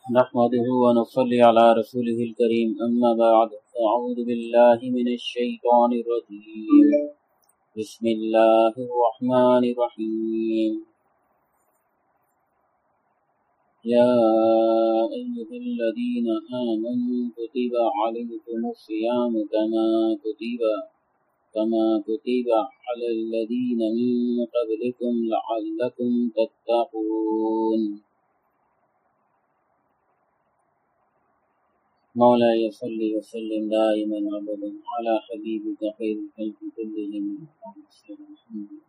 نحمده ونصلي على رسوله الكريم أما بعد أعوذ بالله من الشيطان الرجيم بسم الله الرحمن الرحيم يا أيها الذين آمنوا كتب عليكم الصيام كما كتب على الذين من قبلكم لعلكم تتقون مولاي صل وسلم دائما ابدا على حبيبك خير الخلق كلهم اللهم صل وسلم.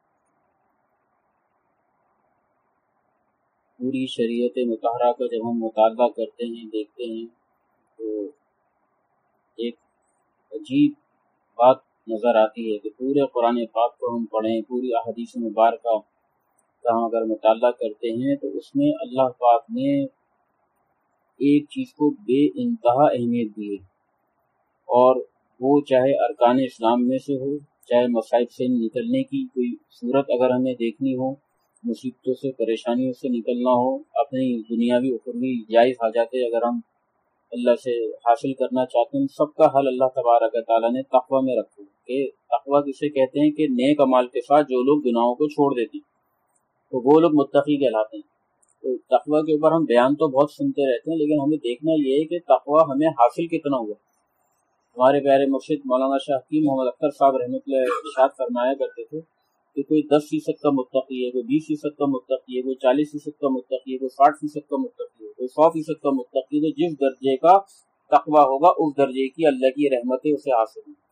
پوری شریعت مطہرہ کا جب ہم مطالعہ کرتے ہیں دیکھتے ہیں تو ایک عجیب بات نظر آتی ہے کہ پورے قرآن پاک کو ہم پڑھیں، پوری احادیث مبارکہ کا ہم اگر مطالعہ کرتے ہیں تو اس میں اللہ پاک نے ایک چیز کو بے انتہا اہمیت دی ہے، اور وہ چاہے ارکان اسلام میں سے ہو، چاہے مصائب سے نکلنے کی کوئی صورت اگر ہمیں دیکھنی ہو، مصیبتوں سے پریشانیوں سے نکلنا ہو، اپنی دنیاوی اخروی جائز حاجاتیں اگر ہم اللہ سے حاصل کرنا چاہتے ہیں، سب کا حل اللہ تبارک و تعالیٰ نے تقوی میں رکھا ہے کہ تقوی کسے کہتے ہیں کہ نیک اعمال کے ساتھ جو لوگ گناہوں کو چھوڑ دیتے ہیں تو وہ لوگ متقی کہلاتے ہیں۔ تو تقوی کے اوپر ہم بیان تو بہت سنتے رہتے ہیں، لیکن ہمیں دیکھنا یہ ہے کہ تقوی ہمیں حاصل کتنا ہوا۔ ہمارے پیارے مرشد مولانا شاہ حکیم محمد اختر صاحب رحمۃ اللہ ارشاد فرمایا کرتے تھے کہ کوئی 10% کا متقی ہے، کوئی 20% کا متقی ہے، کوئی 40% کا متقی ہے، کوئی 60% کا متقی ہے، کوئی 100% کا متقی ہے، تو جس درجے کا تقوی ہوگا اس درجے کی اللہ کی رحمتیں اسے حاصل ہیں۔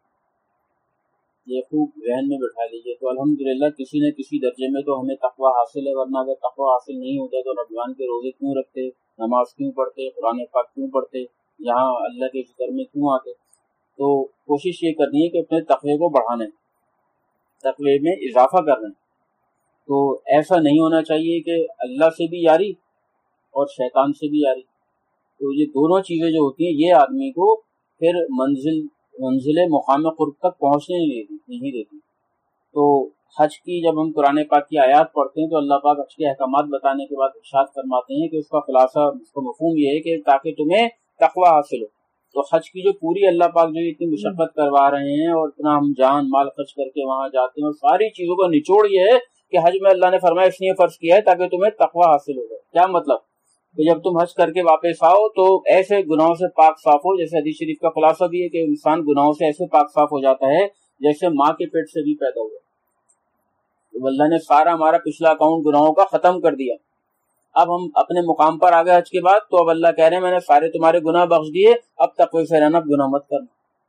یہ خوب ذہن میں بٹھا لیجیے۔ تو الحمدللہ کسی نہ کسی درجے میں تو ہمیں تقوی حاصل ہے، ورنہ اگر تقوی حاصل نہیں ہوتا تو رمضان کے روزے کیوں رکھتے، نماز کیوں پڑھتے، قرآن پاک کیوں پڑھتے، یہاں اللہ کے ذکر میں کیوں آتے۔ تو کوشش یہ کرنی ہے کہ اپنے تقوی کو بڑھانا ہے، تقوی میں اضافہ کرنا ہے۔ تو ایسا نہیں ہونا چاہیے کہ اللہ سے بھی یاری اور شیطان سے بھی یاری۔ تو یہ دونوں چیزیں جو ہوتی ہیں یہ آدمی کو پھر منزل مقام قرب تک پہنچنے نہیں دیتی۔ تو حج کی جب ہم قرآن پاک کی آیات پڑھتے ہیں تو اللہ پاک حج کے احکامات بتانے کے بعد ارشاد فرماتے ہیں کہ اس کا خلاصہ، اس کا مفہوم یہ ہے کہ تاکہ تمہیں تقوی حاصل ہو۔ تو حج کی جو پوری اللہ پاک جو اتنی مشقت کروا رہے ہیں اور اتنا ہم جان مال خرچ کر کے وہاں جاتے ہیں، اور ساری چیزوں کا نچوڑ یہ ہے کہ حج میں اللہ نے فرمایا اس لیے فرض کیا ہے تاکہ تمہیں تقوی حاصل ہو جائے۔ کیا مطلب کہ جب تم حج کر کے واپس آؤ تو ایسے گناہوں سے پاک صاف ہو، جیسے حدیث شریف کا خلاصہ بھی ہے کہ انسان گناہوں سے ایسے پاک صاف ہو جاتا ہے جیسے ماں کے پیٹ سے بھی پیدا ہوا۔ تو اللہ نے سارا ہمارا پچھلا اکاؤنٹ گناہوں کا ختم کر دیا۔ اب ہم اپنے مقام پر آ گئے حج کے بعد، تو اب اللہ کہہ رہے ہیں میں نے سارے تمہارے گناہ بخش دیے، اب تقوی سے رہنا، گناہ مت کرنا۔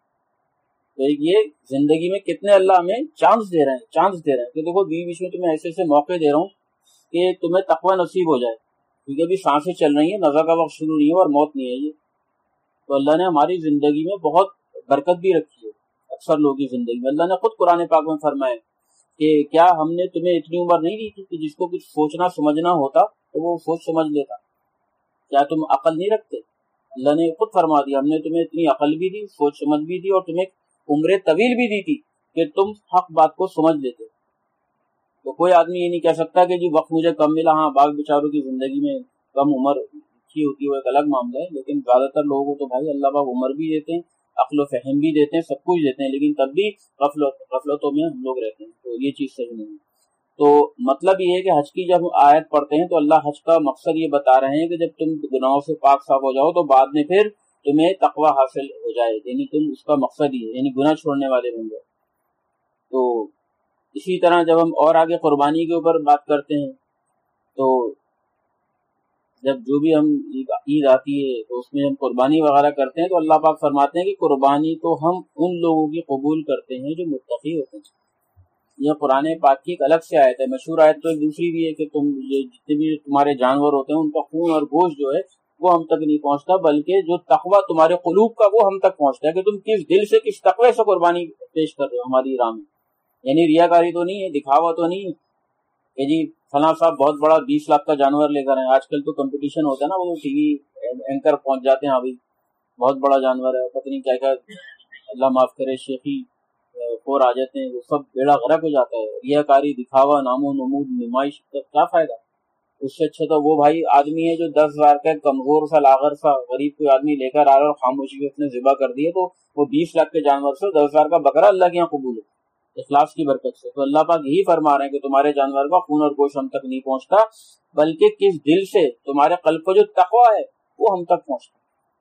تو یہ زندگی میں کتنے اللہ ہمیں چانس دے رہے ہیں کہ دیکھو بیچ میں تمہیں ایسے ایسے موقع دے رہا ہوں کہ تمہیں تقوی نصیب ہو جائے، کیونکہ ابھی سانسیں چل رہی ہیں، نزا کا وقت شروع نہیں ہے اور موت نہیں ہے یہ۔ تو اللہ نے ہماری زندگی میں بہت برکت بھی رکھی ہے، اکثر لوگوں کی زندگی میں۔ اللہ نے خود قرآن پاک میں فرمایا کہ کیا ہم نے تمہیں اتنی عمر نہیں دی تھی کہ جس کو کچھ سوچنا سمجھنا ہوتا تو وہ سوچ سمجھ لیتا؟ کیا تم عقل نہیں رکھتے؟ اللہ نے خود فرما دیا ہم نے تمہیں اتنی عقل بھی دی، سوچ سمجھ بھی دی، اور تمہیں عمر طویل بھی دی تھی کہ تم حق بات کو سمجھ لیتے۔ تو کوئی آدمی یہ نہیں کہہ سکتا کہ جی وقت مجھے کم ملا۔ ہاں بعض بیچاروں کی زندگی میں کم عمر کی ہوتی ہے، وہ ایک الگ معاملہ ہے، لیکن زیادہ تر لوگوں کو تو بھائی اللہ پاک عمر بھی دیتے ہیں، عقل و فہم بھی دیتے ہیں، سب کچھ دیتے ہیں، لیکن تب بھی غفلتوں میں ہم لوگ رہتے ہیں۔ تو یہ چیز صحیح نہیں ہے۔ تو مطلب یہ ہے کہ حج کی جب آیت پڑھتے ہیں تو اللہ حج کا مقصد یہ بتا رہے ہیں کہ جب تم گناہوں سے پاک صاف ہو جاؤ تو بعد میں پھر تمہیں تقوی حاصل ہو جائے، یعنی تم اس کا مقصد ہی ہے، یعنی گناہ چھوڑنے والے بن جاؤ۔ تو اسی طرح جب ہم اور آگے قربانی کے اوپر بات کرتے ہیں تو جب جو بھی ہم عید آتی ہے تو اس میں ہم قربانی وغیرہ کرتے ہیں تو اللہ پاک فرماتے ہیں کہ قربانی تو ہم ان لوگوں کی قبول کرتے ہیں جو متقی ہوتے ہیں۔ یہ قرآن پاک کی ایک الگ سے آیت ہے، مشہور آیت تو ایک دوسری بھی ہے کہ تم یہ جتنے بھی تمہارے جانور ہوتے ہیں ان کا خون اور گوشت جو ہے وہ ہم تک نہیں پہنچتا، بلکہ جو تقوی تمہارے قلوب کا وہ ہم تک پہنچتا ہے کہ تم کس دل سے، کس تقوی سے قربانی پیش کر رہے ہو ہماری راہ میں۔ یعنی ریاکاری تو نہیں ہے، دکھاوا تو نہیں ہے کہ جی فلاں صاحب بہت بڑا 20 لاکھ کا جانور لے کر آئے۔ آج کل تو کمپٹیشن ہوتا ہے نا، وہ ٹی وی اینکر پہنچ جاتے ہیں، ابھی بہت بڑا جانور ہے، پتہ نہیں کیا کیا، اللہ معاف کرے، شیخی خور آ جاتے ہیں، وہ سب بیڑا غرق ہو جاتا ہے۔ ریاکاری، دکھاوا، نام و نمود، نمائش کا کیا فائدہ؟ اس سے اچھا تو وہ بھائی آدمی ہے جو 10,000 کا کمزور سا لاغر سا غریب کوئی آدمی لے کر آ رہا اور خاموشی سے اس نے ذبح کر دیے، تو وہ 20 لاکھ کے جانور سے 10,000 کا بکرا اللہ کے یہاں قبول ہے اخلاص کی برکت سے۔ تو اللہ پاک یہی فرما رہے ہیں کہ تمہارے جانور کا خون اور گوشت ہم تک نہیں پہنچتا، بلکہ کس دل سے تمہارے قلب کو جو تقویٰ ہے وہ ہم تک پہنچتا،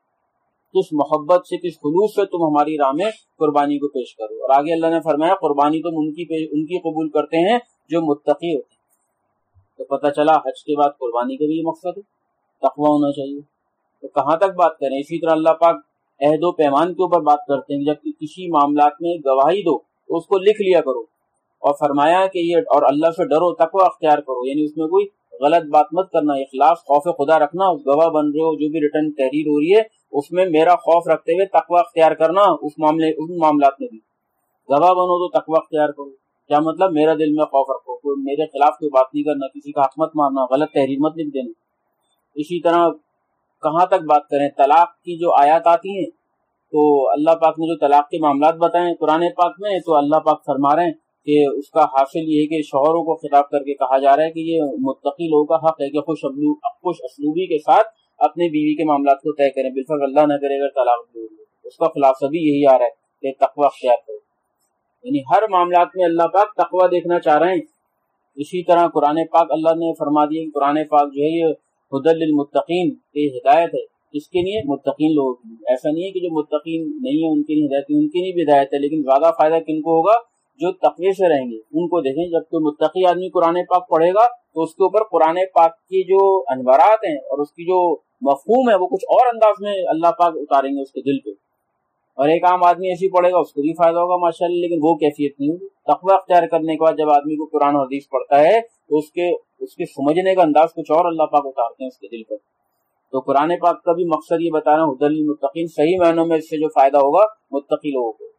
کس محبت سے کس خلوص سے تم ہماری راہ میں قربانی کو پیش کرو۔ اور آگے اللہ نے فرمایا قربانی تم ان کی قبول کرتے ہیں جو متقی ہوتے ہیں۔ تو پتہ چلا حج کے بعد قربانی کا بھی یہ مقصد ہے، تقویٰ ہونا چاہیے۔ تو کہاں تک بات کریں؟ اسی طرح اللہ پاک عہد و پیمان کے اوپر بات کرتے ہیں، جب کسی معاملات میں گواہی دو تو اس کو لکھ لیا کرو، اور فرمایا کہ یہ اور اللہ سے ڈرو، تقویٰ اختیار کرو، یعنی اس میں کوئی غلط بات مت کرنا، اخلاص خوف خدا رکھنا، اس گواہ بن رہے ہو جو بھی ریٹرن تحریر ہو رہی ہے اس میں میرا خوف رکھتے ہوئے تقویٰ اختیار کرنا، ان معاملات میں بھی گواہ بنو تو تقویٰ اختیار کرو۔ کیا مطلب؟ میرا دل میں خوف رکھو، کوئی میرے خلاف کوئی بات نہیں کرنا، کسی کا حق مت مارنا، غلط تحریر مت لکھ دینا۔ اسی طرح کہاں تک بات کریں؟ طلاق کی جو آیات آتی ہیں تو اللہ پاک نے جو طلاق کے معاملات بتائے قرآن پاک میں، تو اللہ پاک فرما رہے ہیں کہ اس کا حاصل یہ ہے کہ شوہروں کو خطاب کر کے کہا جا رہا ہے کہ یہ متقی لوگوں کا حق ہے کہ خوش اسلوبی کے ساتھ اپنے بیوی کے معاملات کو طے کریں، بالفرض اللہ نہ کرے اگر طلاق دی ہوئی، اس کا خلاصہ بھی یہی آ رہا ہے کہ تقویٰ اختیار کرو، یعنی ہر معاملات میں اللہ پاک تقویٰ دیکھنا چاہ رہے ہیں۔ اسی طرح قرآن پاک اللہ نے فرما دیا کہ قرآن پاک جو ہے یہ ہدی للمتقین، یہ ہدایت ہے اس کے لیے متقین لوگوں کے لیے۔ ایسا نہیں ہے کہ جو متقین نہیں ہیں ان کی نہیں ہدایت، ان کی نہیں بھی ہدایت ہے، لیکن زیادہ فائدہ کن کو ہوگا؟ جو تقوی سے رہیں گے ان کو۔ دیکھیں جب کوئی متقی آدمی قرآن پاک پڑھے گا تو اس کے اوپر قرآن پاک کی جو انوارات ہیں اور اس کی جو مفہوم ہے وہ کچھ اور انداز میں اللہ پاک اتاریں گے اس کے دل پہ، اور ایک عام آدمی ایسی پڑھے گا اس کو بھی فائدہ ہوگا ماشاءاللہ، لیکن وہ کیفیت نہیں ہوگی۔ تقوی اختیار کرنے کے بعد جب آدمی کو قرآن اور حدیث پڑھتا ہے تو اس کے سمجھنے کا انداز کچھ اور اللہ پاک اتارتے ہیں اس کے دل پر۔ تو قرآن پاک کا بھی مقصد یہ بتانا ہدی للمتقین، صحیح معنوں میں اس سے جو فائدہ ہوگا متقی لوگوں کو۔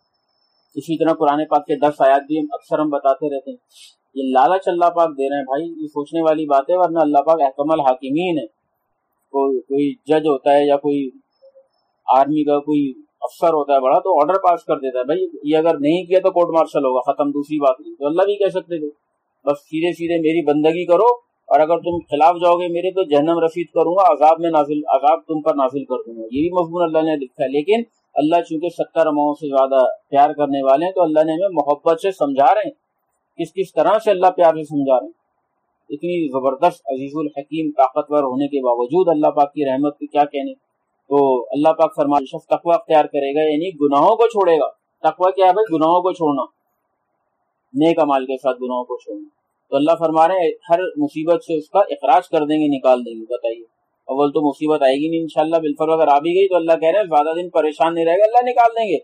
اسی طرح قرآن پاک کے 10 آیات بھی اکثر ہم بتاتے رہتے ہیں، یہ لالچ اللہ پاک دے رہے ہیں بھائی، یہ سوچنے والی بات ہے، ورنہ اللہ پاک احکم الحاکمین ہے۔ کوئی جج ہوتا ہے یا کوئی آرمی کا کوئی افسر ہوتا ہے بڑا، تو آرڈر پاس کر دیتا ہے بھائی یہ اگر نہیں کیا تو کورٹ مارشل ہوگا، ختم، دوسری بات نہیں۔ تو اللہ بھی کہہ سکتے تھے بس سیدھے سیدھے میری بندگی کرو، اور اگر تم خلاف جاؤ گے میرے تو جہنم رسید کروں گا، عذاب تم پر نازل کر دوں گا، یہ بھی مضمون اللہ نے لکھا ہے۔ لیکن اللہ چونکہ 70 اماؤں سے زیادہ پیار کرنے والے ہیں تو اللہ نے ہمیں محبت سے سمجھا رہے ہیں، کس طرح سے اللہ پیار سے سمجھا رہے ہیں۔ اتنی زبردست عزیز الحکیم طاقتور ہونے کے باوجود اللہ پاک کی رحمت کی کیا کہنے۔ تو اللہ پاک فرمائے شخص تقویٰ اختیار کرے گا یعنی گناہوں کو چھوڑے گا۔ تقویٰ کیا ہے بھائی؟ گناہوں کو چھوڑنا، نیک اعمال کے ساتھ گناہوں کو چھوڑنا۔ تو اللہ فرما رہے ہیں ہر مصیبت سے اس کا اخراج کر دیں گے، نکال دیں گے۔ بتائیے، اول تو مصیبت آئے گی نہیں انشاءاللہ، بالفرض اگر آ بھی گئی تو اللہ کہہ رہے ہیں زیادہ دن پریشان نہیں رہے گا، اللہ نکال دیں گے۔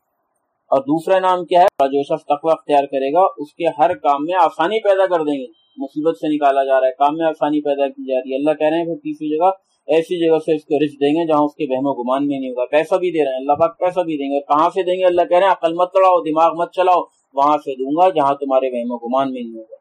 اور دوسرا نام کیا ہے؟ جو شخص تقویٰ اختیار کرے گا اس کے ہر کام میں آسانی پیدا کر دیں گے، مصیبت سے نکالا جا رہا ہے، کام میں آسانی پیدا کی جا رہی ہے۔ اللہ کہہ رہے ہیں پھر تیسری جگہ ایسی جگہ سے اس کو رزق دیں گے جہاں اس کے وہم و گمان میں نہیں ہوگا۔ پیسہ بھی دے رہے ہیں اللہ پاک، پیسہ بھی دیں گے، اور کہاں سے دیں گے؟ اللہ کہہ رہے ہیں عقل مت چلاؤ، دماغ مت چلاؤ، وہاں سے دوں گا جہاں تمہارے وہم و گمان میں نہیں ہوگا۔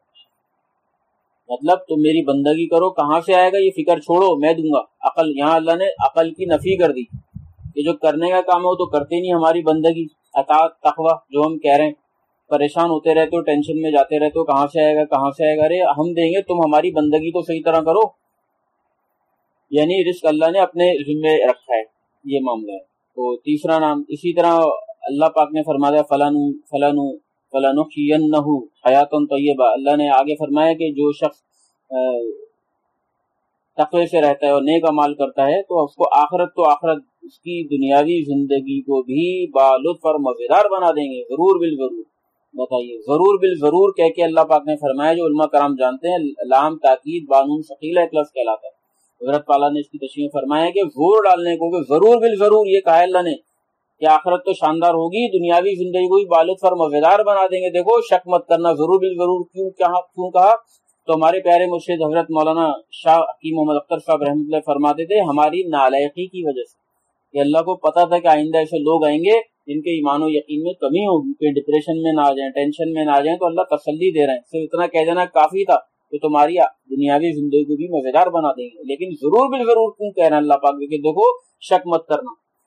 مطلب تم میری بندگی کرو، کہاں سے آئے گا یہ فکر چھوڑو، میں دوں گا۔ عقل، یہاں اللہ نے عقل کی نفی کر دی کہ جو کرنے کا کام ہے وہ تو کرتے نہیں، ہماری بندگی اطاعت تقویٰ جو ہم کہہ رہے ہیں، پریشان ہوتے رہتے ہو، ٹینشن میں جاتے رہتے ہو، کہاں سے آئے گا کہاں سے آئے گا، ارے ہم دیں گے، تم ہماری بندگی تو صحیح طرح کرو۔ یعنی رزق اللہ نے اپنے ذمے رکھا ہے، یہ معاملہ ہے۔ تو تیسرا نام اسی طرح اللہ پاک نے فرمایا فَلَنُحْيِيَنَّهُ حَيَاةً طَيِّبَةً۔ اللہ نے آگے فرمایا کہ جو شخص تقوی سے رہتا ہے اور نیک اعمال کرتا ہے تو اس کو آخرت تو آخرت، اس کی دنیاوی زندگی کو بھی بالطف اور مزیدار بنا دیں گے، ضرور بالضرور۔ بتائیے، ضرور بالضرور کہہ کے اللہ پاک نے فرمایا، جو علماء کرام جانتے ہیں لام تاکید بانون ثقیل ہے پلس کہلاتا ہے۔ حضرت تعالیٰ نے اس کی تشریح فرمایا کہ زور ڈالنے کو، کہ ضرور بالضرور یہ کہا اللہ نے کہ آخرت تو شاندار ہوگی، دنیاوی زندگی کو بھی بالطف اور مزیدار بنا دیں گے۔ دیکھو شک مت کرنا، ضرور بالضرور کیوں کہا؟ تو ہمارے پیارے مرشد حضرت مولانا شاہ حکیم محمد اختر صاحب رحمۃ اللہ فرماتے تھے ہماری نالائقی کی وجہ سے، کہ اللہ کو پتا تھا کہ آئندہ ایسے لوگ آئیں گے جن کے ایمان و یقین میں کمی ہوگی، کہ ڈپریشن میں نہ آ جائیں، ٹینشن میں نہ آ جائیں، تو اللہ تسلی دے رہے ہیں، صرف اتنا کہہ دینا کافی تھا کہ تمہاری دنیاوی زندگی کو بھی مزیدار بنا دیں گے۔ لیکن ضرور بالضرور کیوں کہہ رہے ہیں اللہ پاک کہ دیکھو شک مت کرنا،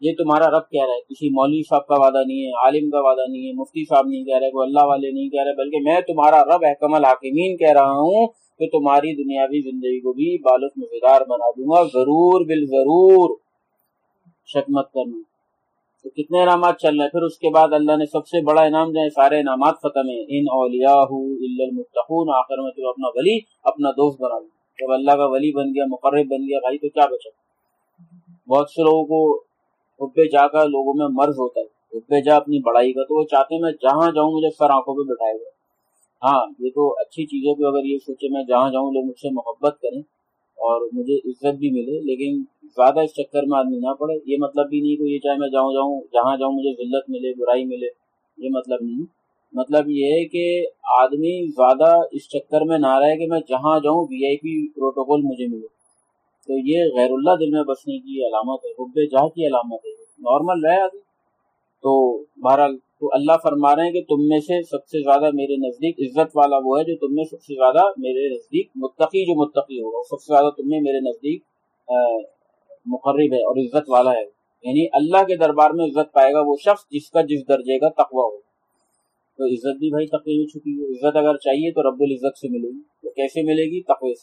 یہ تمہارا رب کہہ رہا ہے، کسی مولوی صاحب کا وعدہ نہیں ہے، عالم کا وعدہ نہیں ہے، مفتی صاحب نہیں کہہ رہے، کوئی اللہ والے نہیں کہہ رہے، بلکہ میں تمہارا رب احکم الحاکمین کہہ رہا ہوں کہ تمہاری دنیاوی زندگی کو بھی بالغ مزیدار بنا دوں گا، ضرور بالضرور، شک مت کرنا۔ تو کتنے انعامات چل رہے ہیں۔ پھر اس کے بعد اللہ نے سب سے بڑا انعام جو ہے، سارے انعامات ختم ہیں، ان اولیاء الا المتقون، آخر میں تو اپنا ولی اپنا دوست بنا لوں۔ جب اللہ کا ولی بن گیا، مقرب بن گیا بھائی، تو کیا بچا۔ بہت سے لوگوں کو حب جا کا لوگوں میں مرض ہوتا ہے، حب جا اپنی بڑائی کا، تو وہ چاہتے ہیں میں جہاں جاؤں مجھے سر آنکھوں پہ بٹھائے گا۔ ہاں یہ تو اچھی چیزوں پہ اگر یہ سوچے میں جہاں جاؤں لوگ مجھ سے محبت کریں اور مجھے عزت بھی ملے، لیکن زیادہ اس چکر میں آدمی نہ پڑے۔ یہ مطلب بھی نہیں کہ یہ چاہے میں جاؤں جہاں جاؤں مجھے ذلت ملے، برائی ملے، یہ مطلب نہیں۔ مطلب یہ ہے کہ آدمی زیادہ اس چکر میں نہ رہے کہ میں جہاں جاؤں VIP پروٹوکول مجھے ملے، تو یہ غیر اللہ دل میں بسنے کی علامت ہے، حب جاہ کی علامت ہے، نارمل رہے آدمی۔ تو بہرحال تو اللہ فرما رہے ہیں کہ تم میں سے سب سے زیادہ میرے نزدیک عزت والا وہ ہے جو تم میں سب سے زیادہ میرے نزدیک متقی، جو متقی ہوگا سب سے زیادہ تم میں میرے نزدیک مقرب ہے اور عزت والا ہے۔ یعنی اللہ کے دربار میں عزت پائے گا وہ شخص جس کا جس درجے کا تقویٰ ہو۔ تو عزت بھی بھائی تقوی میں چھپی ہے۔ عزت اگر چاہیے تو رب العزت سے ملے گی، تو کیسے ملے گی؟ تقوی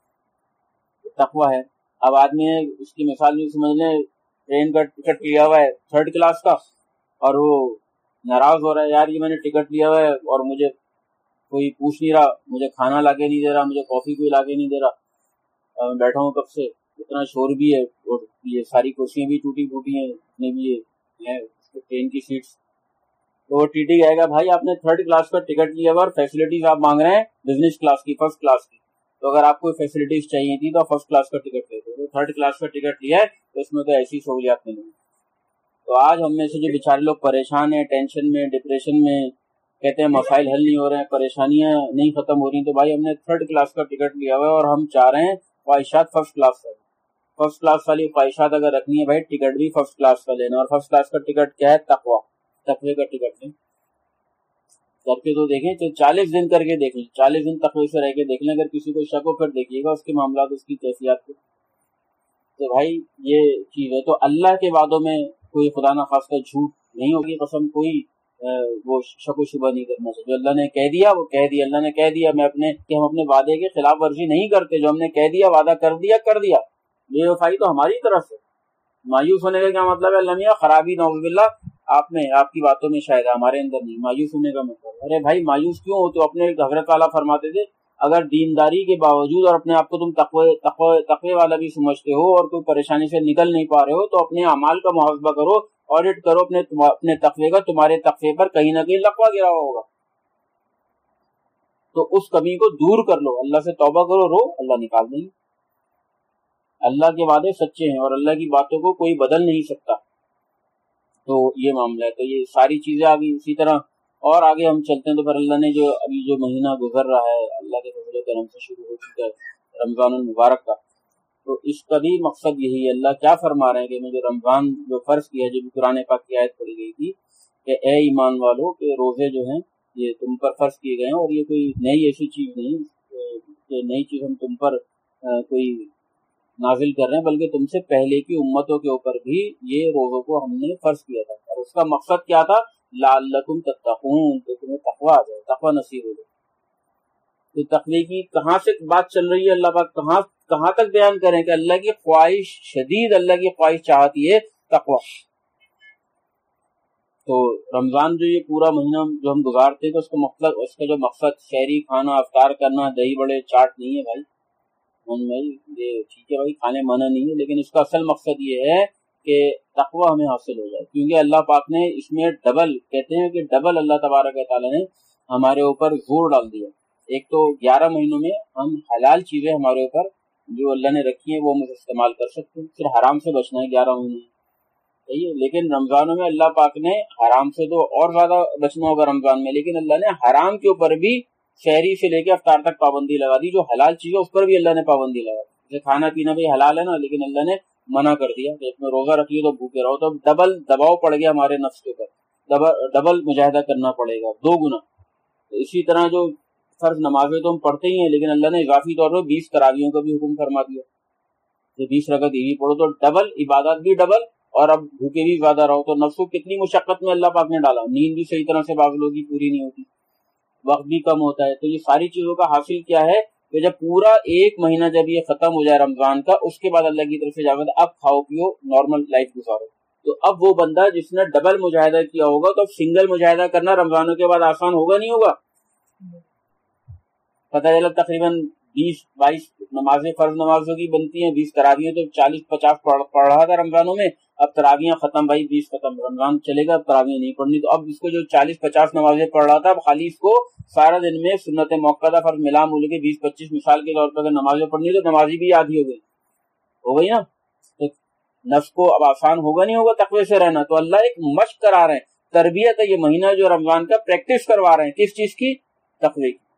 سے۔ تقویٰ ہے۔ اب آدمی نے اس کی مثال نہیں سمجھ لیں، ٹرین کا ٹکٹ لیا ہوا ہے 3rd کلاس کا، اور وہ ناراض ہو رہا ہے، یار یہ میں نے ٹکٹ لیا ہوا ہے اور مجھے کوئی پوچھ نہیں رہا، مجھے کھانا لا کے نہیں دے رہا، مجھے کافی کوئی لا کے نہیں دے رہا، بیٹھا ہوں کب سے، اتنا شور بھی ہے اور یہ ساری کرسیاں بھی ٹوٹی پھوٹی ہیں، اتنے بھی ہیں ٹرین کی سیٹس۔ تو وہ ٹی ٹی کہے گا بھائی آپ نے 3rd کلاس کا ٹکٹ لیا ہوا اور فیسلٹیز آپ مانگ رہے ہیں بزنس کلاس کی، 1st کلاس کی، تو اگر آپ کو فیسلٹیز چاہیے تھی تو آپ 1st کلاس کا ٹکٹ لیتے، تو 3rd کلاس کا ٹکٹ لیا ہے تو اس میں تو ایسی سہولیات ملیں گی۔ تو آج ہم میں سے جو بیچارے لوگ پریشان ہیں، ٹینشن میں، ڈپریشن میں، کہتے ہیں مسائل حل نہیں ہو رہے ہیں، پریشانیاں نہیں ختم ہو رہی، تو بھائی ہم نے 3rd کلاس کا ٹکٹ لیا ہوا ہے اور ہم چاہ رہے ہیں خواہشات 1st کلاس کا۔ 1st کلاس والی خواہشات اگر رکھنی ہے بھائی، ٹکٹ بھی 1st کلاس کا لینا، اور 1st کلاس کا ٹکٹ کیا ہے؟ تقویٰ، تقوی کا ٹکٹ لیں کر کے تو دیکھیں، تو 40 دن کر کے دیکھ لیں، 40 دن تقوی سے رہ کے دیکھ لیں، اگر کسی کو شک ہو پھر دیکھیے گا اس کے معاملات، اس کی کیفیات کو۔ تو بھائی یہ چیز ہے۔ تو اللہ کے وعدوں میں کوئی خدا نہ خواستہ جھوٹ نہیں ہوگی، قسم کوئی وہ شک و شبہ نہیں کرنا چاہیے۔ جو اللہ نے کہہ دیا وہ کہہ دیا، اللہ نے کہہ دیا، ہم اپنے وعدے کے خلاف ورزی نہیں کرتے، جو ہم نے کہہ دیا وعدہ کر دیا کر دیا، بے وفائی تو ہماری طرف سے۔ مایوس ہونے کا کیا مطلب ہے؟ اللہ میاں خرابی نعوذ باللہ آپ میں، آپ کی باتوں میں شاید، ہمارے اندر نہیں۔ مایوس ہونے کا مطلب، ارے بھائی مایوس کیوں ہو؟ تو اپنے حضرت والا فرماتے تھے اگر دینداری کے باوجود اور اپنے آپ کو تم تقوی والا بھی سمجھتے ہو اور کوئی پریشانی سے نکل نہیں پا رہے ہو، تو اپنے اعمال کا محاسبہ کرو، آڈٹ کرو اپنے تقوی کا، تمہارے تقوی پر کہیں نہ کہیں لقوہ گرا ہوا ہوگا، تو اس کمی کو دور کر لو، اللہ سے توبہ کرو، رو، اللہ نکال دیں گے۔ اللہ کے وعدے سچے ہیں اور اللہ کی باتوں کو کوئی بدل نہیں سکتا۔ تو یہ معاملہ ہے۔ تو یہ ساری چیزیں آگئی، اسی طرح اور آگے ہم چلتے ہیں تو پھر اللہ نے جو ابھی جو مہینہ گزر رہا ہے اللہ کے فضل و کرم سے شروع ہو چکا ہے رمضان المبارک کا، تو اس کا بھی مقصد یہی ہے۔ اللہ کیا فرما رہے ہیں کہ مجھے رمضان جو فرض کیا ہے، جو قرآن پاک کی آیت پڑھی گئی تھی کہ اے ایمان والو کہ روزے جو ہیں یہ تم پر فرض کیے گئے ہیں، اور یہ کوئی نئی ایسی چیز نہیں کہ نئی چیز ہم تم پر کوئی نازل کر رہے ہیں، بلکہ تم سے پہلے کی امتوں کے اوپر بھی یہ روزوں کو ہم نے فرض کیا تھا، اور اس کا مقصد کیا تھا؟ لعلکم تتقون، کہ تمہیں تقویٰ آ جائے، تقویٰ نصیب ہو جائے۔ تو تقوی کی کہاں سے بات چل رہی ہے؟ اللہ پاک کہاں تک بیان کریں کہ اللہ کی خواہش شدید، اللہ کی خواہش چاہتی ہے تقویٰ۔ تو رمضان جو یہ پورا مہینہ جو ہم گزارتے ہیں، تو اس کا جو مقصد شہری کھانا، افطار کرنا، دہی بڑے چاٹ نہیں ہے بھائی، یہ ٹھیک ہے بھائی کھانے منع نہیں ہے، لیکن اس کا اصل مقصد یہ ہے کہ تقویٰ ہمیں حاصل ہو جائے، کیونکہ اللہ پاک نے اس میں ڈبل، کہتے ہیں کہ ڈبل اللہ تبارک و تعالیٰ نے ہمارے اوپر زور ڈال دیا۔ ایک تو 11 مہینوں میں ہم حلال چیزیں ہمارے اوپر جو اللہ نے رکھی ہیں وہ ہم استعمال کر سکتے ہیں، صرف حرام سے بچنا ہے 11 مہینے، صحیح ہے۔ لیکن رمضانوں میں اللہ پاک نے حرام سے تو اور زیادہ بچنا ہوگا رمضان میں، لیکن اللہ نے حرام کے اوپر بھی شہری سے لے کے افطار تک پابندی لگا دی، جو حلال چیز ہے اس پر بھی اللہ نے پابندی لگا دی۔ جیسے کھانا پینا بھی حلال ہے نا، لیکن اللہ نے منع کر دیا کہ اس میں روزہ رکھیے تو بھوکے رہو، تو ڈبل دباؤ پڑ گیا ہمارے نفس کے اوپر، ڈبل مجاہدہ کرنا پڑے گا، 2 گنا۔ اسی طرح جو فرض نمازیں تو ہم پڑھتے ہی ہیں، لیکن اللہ نے اضافی طور پر 20 تراویحوں کا بھی حکم فرما دیا کہ 20 رکعت یہ بھی پڑھو، تو ڈبل عبادات بھی ڈبل اور اب بھوکے بھی زیادہ رہو تو نفس کو کتنی مشقت میں اللہ پاک نے ڈالا. نیند بھی صحیح طرح سے بعض لوگوں کی پوری نہیں ہوتی, وقت بھی کم ہوتا ہے. تو یہ ساری چیزوں کا حاصل کیا ہے کہ جب پورا ایک مہینہ جب یہ ختم ہو جائے رمضان کا, اس کے بعد اللہ کی طرف سے جاوید اب کھاؤ پیو نارمل لائف گزارو. تو اب وہ بندہ جس نے ڈبل مجاہدہ کیا ہوگا تو اب سنگل مجاہدہ کرنا رمضانوں کے بعد آسان ہوگا نہیں ہوگا. پتہ چلا تقریباً 20-22 نمازیں فرض نمازوں کی بنتی ہیں, 20 تراویحیں تو 40-50 پڑھ رہا تھا رمضانوں میں, اب تراویحیں ختم بھائی 20 ختم, رمضان چلے گا اب تراویحیں نہیں پڑھنی. تو اب اس کو جو 40-50 نمازیں پڑھ رہا تھا اب خالی اس کو سارا دن میں سنت موقعہ فرض ملا مول کے 20-25 مثال کے طور پر اگر نمازیں پڑھنی تو نمازی بھی آدھی ہو گئی نا. تو نفس کو اب آسان ہوگا نہیں ہوگا تقوی سے رہنا. تو اللہ ایک مشق کرا رہے ہیں, تربیت ہے یہ مہینہ جو رمضان کا, پریکٹس کروا رہے ہیں کس چیز کی, تقوی کی.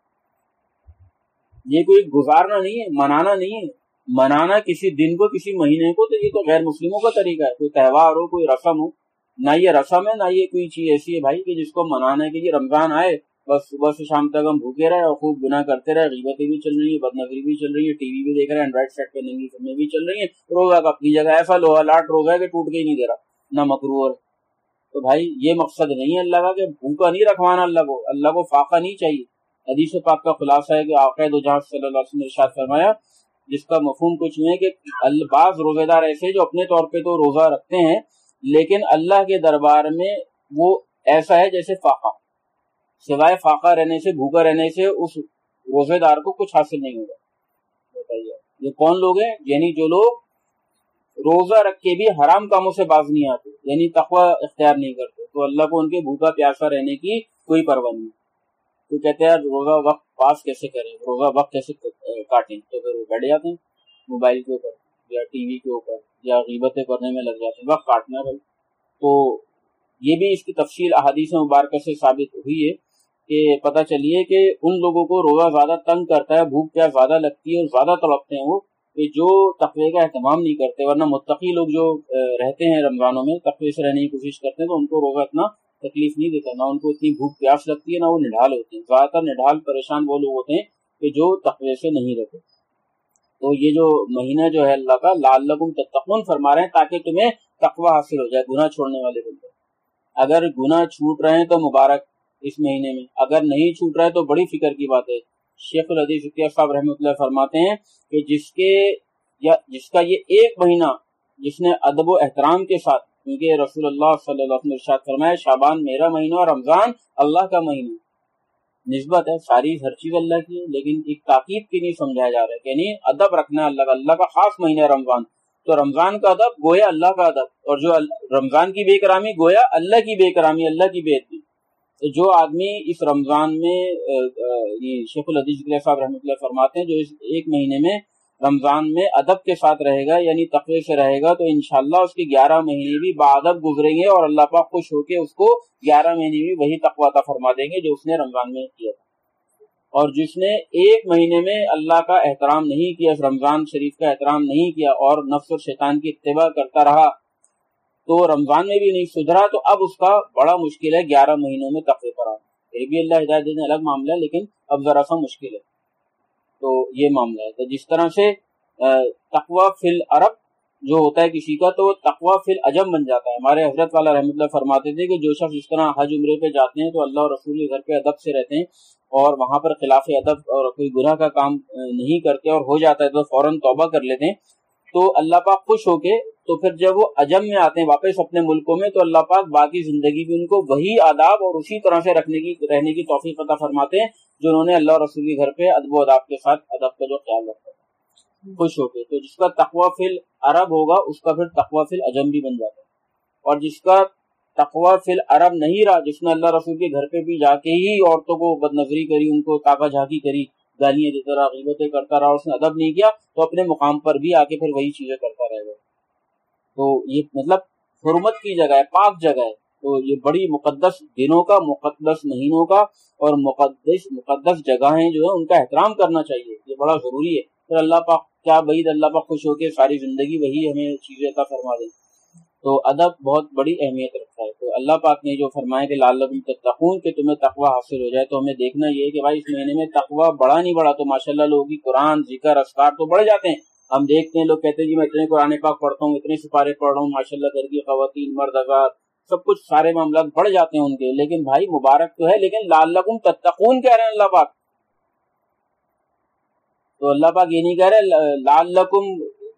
یہ کوئی گزارنا نہیں ہے, منانا نہیں ہے. منانا کسی دن کو کسی مہینے کو تو یہ تو غیر مسلموں کا طریقہ ہے. کوئی تہوار ہو کوئی رسم ہو, نہ یہ رسم ہے نہ یہ کوئی چیز ایسی ہے بھائی کہ جس کو منانا ہے کہ یہ رمضان آئے بس صبح سے شام تک ہم بھوکے رہے اور خوب گناہ کرتے رہے, غیبتیں بھی چل رہی ہیں, بدنظری بھی چل رہی ہے, ٹی وی بھی دیکھ رہے ہیں, اینڈرائڈ سیٹ پہ ننگی فلمیں بھی چل رہی ہیں, روزہ کا اپنی جگہ ایسا لوہا لاٹ روزہ ہے کہ ٹوٹ کے ہی نہیں دے رہا, نہ مکروہ. تو بھائی یہ مقصد نہیں ہے اللہ کا کہ بھوکا نہیں رکھوانا اللہ کو فاقہ نہیں چاہیے. حدیث پاک کا خلاصہ ہے کہ آقا دو جہاں صلی اللہ علیہ وسلم نے ارشاد فرمایا, جس کا مفہوم کچھ نہیں ہے کہ بعض روزے دار ایسے جو اپنے طور پہ تو روزہ رکھتے ہیں لیکن اللہ کے دربار میں وہ ایسا ہے جیسے فاقہ, سوائے فاقہ رہنے سے بھوکا رہنے سے اس روزے دار کو کچھ حاصل نہیں ہوگا. بتائیے یہ کون لوگ ہیں؟ یعنی جو لوگ روزہ رکھ کے بھی حرام کاموں سے باز نہیں آتے, یعنی تقوی اختیار نہیں کرتے, تو اللہ کو ان کے بھوکا پیاسا رہنے کی کوئی پرواہ نہیں. تو کہتے ہیں روزہ وقت پاس کیسے کریں, روزہ وقت کیسے کاٹیں, تو پھر وہ بیٹھ جاتے ہیں موبائل کے اوپر یا ٹی وی کے اوپر یا غیبتیں کرنے میں لگ جاتے ہیں, وقت کاٹنا ہے بھائی. تو یہ بھی اس کی تفصیل احادیث مبارکہ سے ثابت ہوئی ہے کہ پتہ چلیے کہ ان لوگوں کو روزہ زیادہ تنگ کرتا ہے, بھوک پیاس زیادہ لگتی ہے اور زیادہ تڑپتے ہیں وہ کہ جو تقوی کا اہتمام نہیں کرتے. ورنہ متقی لوگ جو رہتے ہیں رمضانوں میں تقوی سے رہنے کی کوشش کرتے ہیں تو ان کو روزہ اتنا تکلیف نہیں دیتا, نہ ان کو اتنی بھوک پیاس لگتی ہے, نہ وہ نڈھال ہوتے ہیں. زیادہ تر نڈھال پریشان وہ لوگ ہوتے ہیں کہ جو تقوی سے نہیں رہتے. تو یہ جو مہینہ جو ہے اللہ کا لعلکم تتقون فرما رہے ہیں تاکہ تمہیں تقوی حاصل ہو جائے, گناہ چھوڑنے والے بندے. اگر گناہ چھوٹ رہے ہیں تو مبارک اس مہینے میں, اگر نہیں چھوٹ رہے تو بڑی فکر کی بات ہے. شیخ الحدیث اتیاز صاحب رحمۃ اللہ فرماتے ہیں کہ جس کا یہ ایک مہینہ جس نے ادب و احترام کے ساتھ, کیونکہ رسول اللہ صلی اللہ علیہ وسلم نے ارشاد فرمایا شعبان میرا مہینہ اور رمضان اللہ کا مہینہ. نسبت ہے ساری ہر چیز اللہ کی ہے لیکن ایک تاکید کی نہیں سمجھایا جا رہا ہے, یعنی ادب رکھنا اللہ کا خاص مہینہ ہے رمضان. تو رمضان کا ادب گویا اللہ کا ادب, اور جو رمضان کی بے کرامی گویا اللہ کی بے کرامی, اللہ کی بے ادبی. جو آدمی اس رمضان میں شیخ الحدیث صاحب رحمۃ اللہ فرماتے ہیں جو اس ایک مہینے میں رمضان میں ادب کے ساتھ رہے گا یعنی تقوی سے رہے گا تو انشاءاللہ اس کے 11 مہینے بھی باادب گزریں گے اور اللہ پاک خوش ہو کے اس کو 11 مہینے بھی وہی تقوی عطا فرما دیں گے جو اس نے رمضان میں کیا تھا. اور جس نے ایک مہینے میں اللہ کا احترام نہیں کیا, رمضان شریف کا احترام نہیں کیا اور نفس اور شیطان کی اتباع کرتا رہا تو رمضان میں بھی نہیں سدھرا, تو اب اس کا بڑا مشکل ہے 11 مہینوں میں تقوی پر آنا. پھر بھی اللہ ہدایت دینے الگ معاملہ ہے لیکن اب ذرا سا مشکل ہے. تو یہ معاملہ ہے. تو جس طرح سے تقوی فی العرب جو ہوتا ہے کسی کا تو تقوی فی العجم بن جاتا ہے. ہمارے حضرت والا رحمۃ اللہ فرماتے تھے کہ جو شخص جس طرح حج عمرے پہ جاتے ہیں تو اللہ اور رسول کے گھر پہ ادب سے رہتے ہیں اور وہاں پر خلاف ادب اور کوئی گناہ کا کام نہیں کرتے اور ہو جاتا ہے تو فوراً توبہ کر لیتے ہیں تو اللہ پاک خوش ہو کے تو پھر جب وہ عجم میں آتے ہیں واپس اپنے ملکوں میں تو اللہ پاک باقی زندگی بھی ان کو وہی آداب اور اسی طرح سے رہنے کی توفیق عطا فرماتے ہیں جو انہوں نے اللہ اور رسول کے گھر پہ ادب و آداب کے ساتھ ادب کا جو خیال رکھا ہے خوش ہو کے. تو جس کا تقوی فی العرب ہوگا اس کا پھر تقوی فی العجم بھی بن جاتا ہے. اور جس کا تقوی فی العرب نہیں رہا, جس نے اللہ رسول کے گھر پہ بھی جا کے ہی عورتوں کو بدنظری کری, ان کو تاکہ جھانکی کری, گالیاں دیتا رہا, غیبتیں کرتا رہا, اس نے ادب نہیں کیا تو اپنے مقام پر بھی آ کے پھر وہی چیزیں کرتا رہے گا. تو یہ مطلب حرمت کی جگہ ہے, پاک جگہ ہے. تو یہ بڑی مقدس دنوں کا, مقدس مہینوں کا اور مقدس جگہیں جو ہے ان کا احترام کرنا چاہیے, یہ بڑا ضروری ہے. پھر اللہ پاک کیا بعید اللہ پاک خوش ہو کے ساری زندگی وہی ہمیں چیزیں عطا فرما دیں. تو ادب بہت بڑی اہمیت رکھتا ہے. تو اللہ پاک نے جو فرمایا کہ لعلکم تتقون کہ تمہیں تقوی حاصل ہو جائے, تو ہمیں دیکھنا یہ ہے کہ بھائی اس مہینے میں تقوی بڑا نہیں بڑا تو ماشاءاللہ لوگوں کی قرآن ذکر اذکار تو بڑھ جاتے ہیں, ہم دیکھتے ہیں لوگ کہتے ہیں جی میں اتنے قرآن پاک پڑھتا ہوں، اتنے سپارے پڑھ رہا ہوں، ماشاءاللہ گھر کی خواتین مرد حضرات سب کچھ سارے معاملات بڑھ جاتے ہیں ان کے، لیکن بھائی مبارک تو ہے، لیکن لعلکم تتقون کہہ رہے ہیں اللہ پاک. تو اللہ پاک یہ نہیں کہہ رہے لعلکم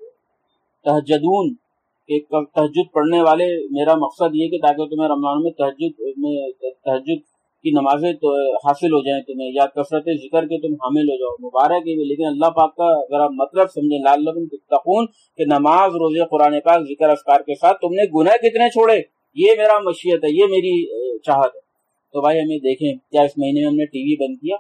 تہجدون کہ تہجد پڑھنے والے، میرا مقصد یہ کہ تاکہ تمہیں رمضان میں تہجد کی نمازیں حاصل ہو جائیں تمہیں، یا کثرت ذکر کے تم حامل ہو جاؤ، مبارک ہے. لیکن اللہ پاک کا اگر آپ مطلب سمجھیں لعلکم تتقون کہ نماز، روزے، قرآن پاک، ذکر اذکار کے ساتھ تم نے گناہ کتنے چھوڑے، یہ میرا مشیت ہے، یہ میری چاہت ہے. تو بھائی ہمیں دیکھیں کیا اس مہینے میں ہم نے ٹی وی بند کیا؟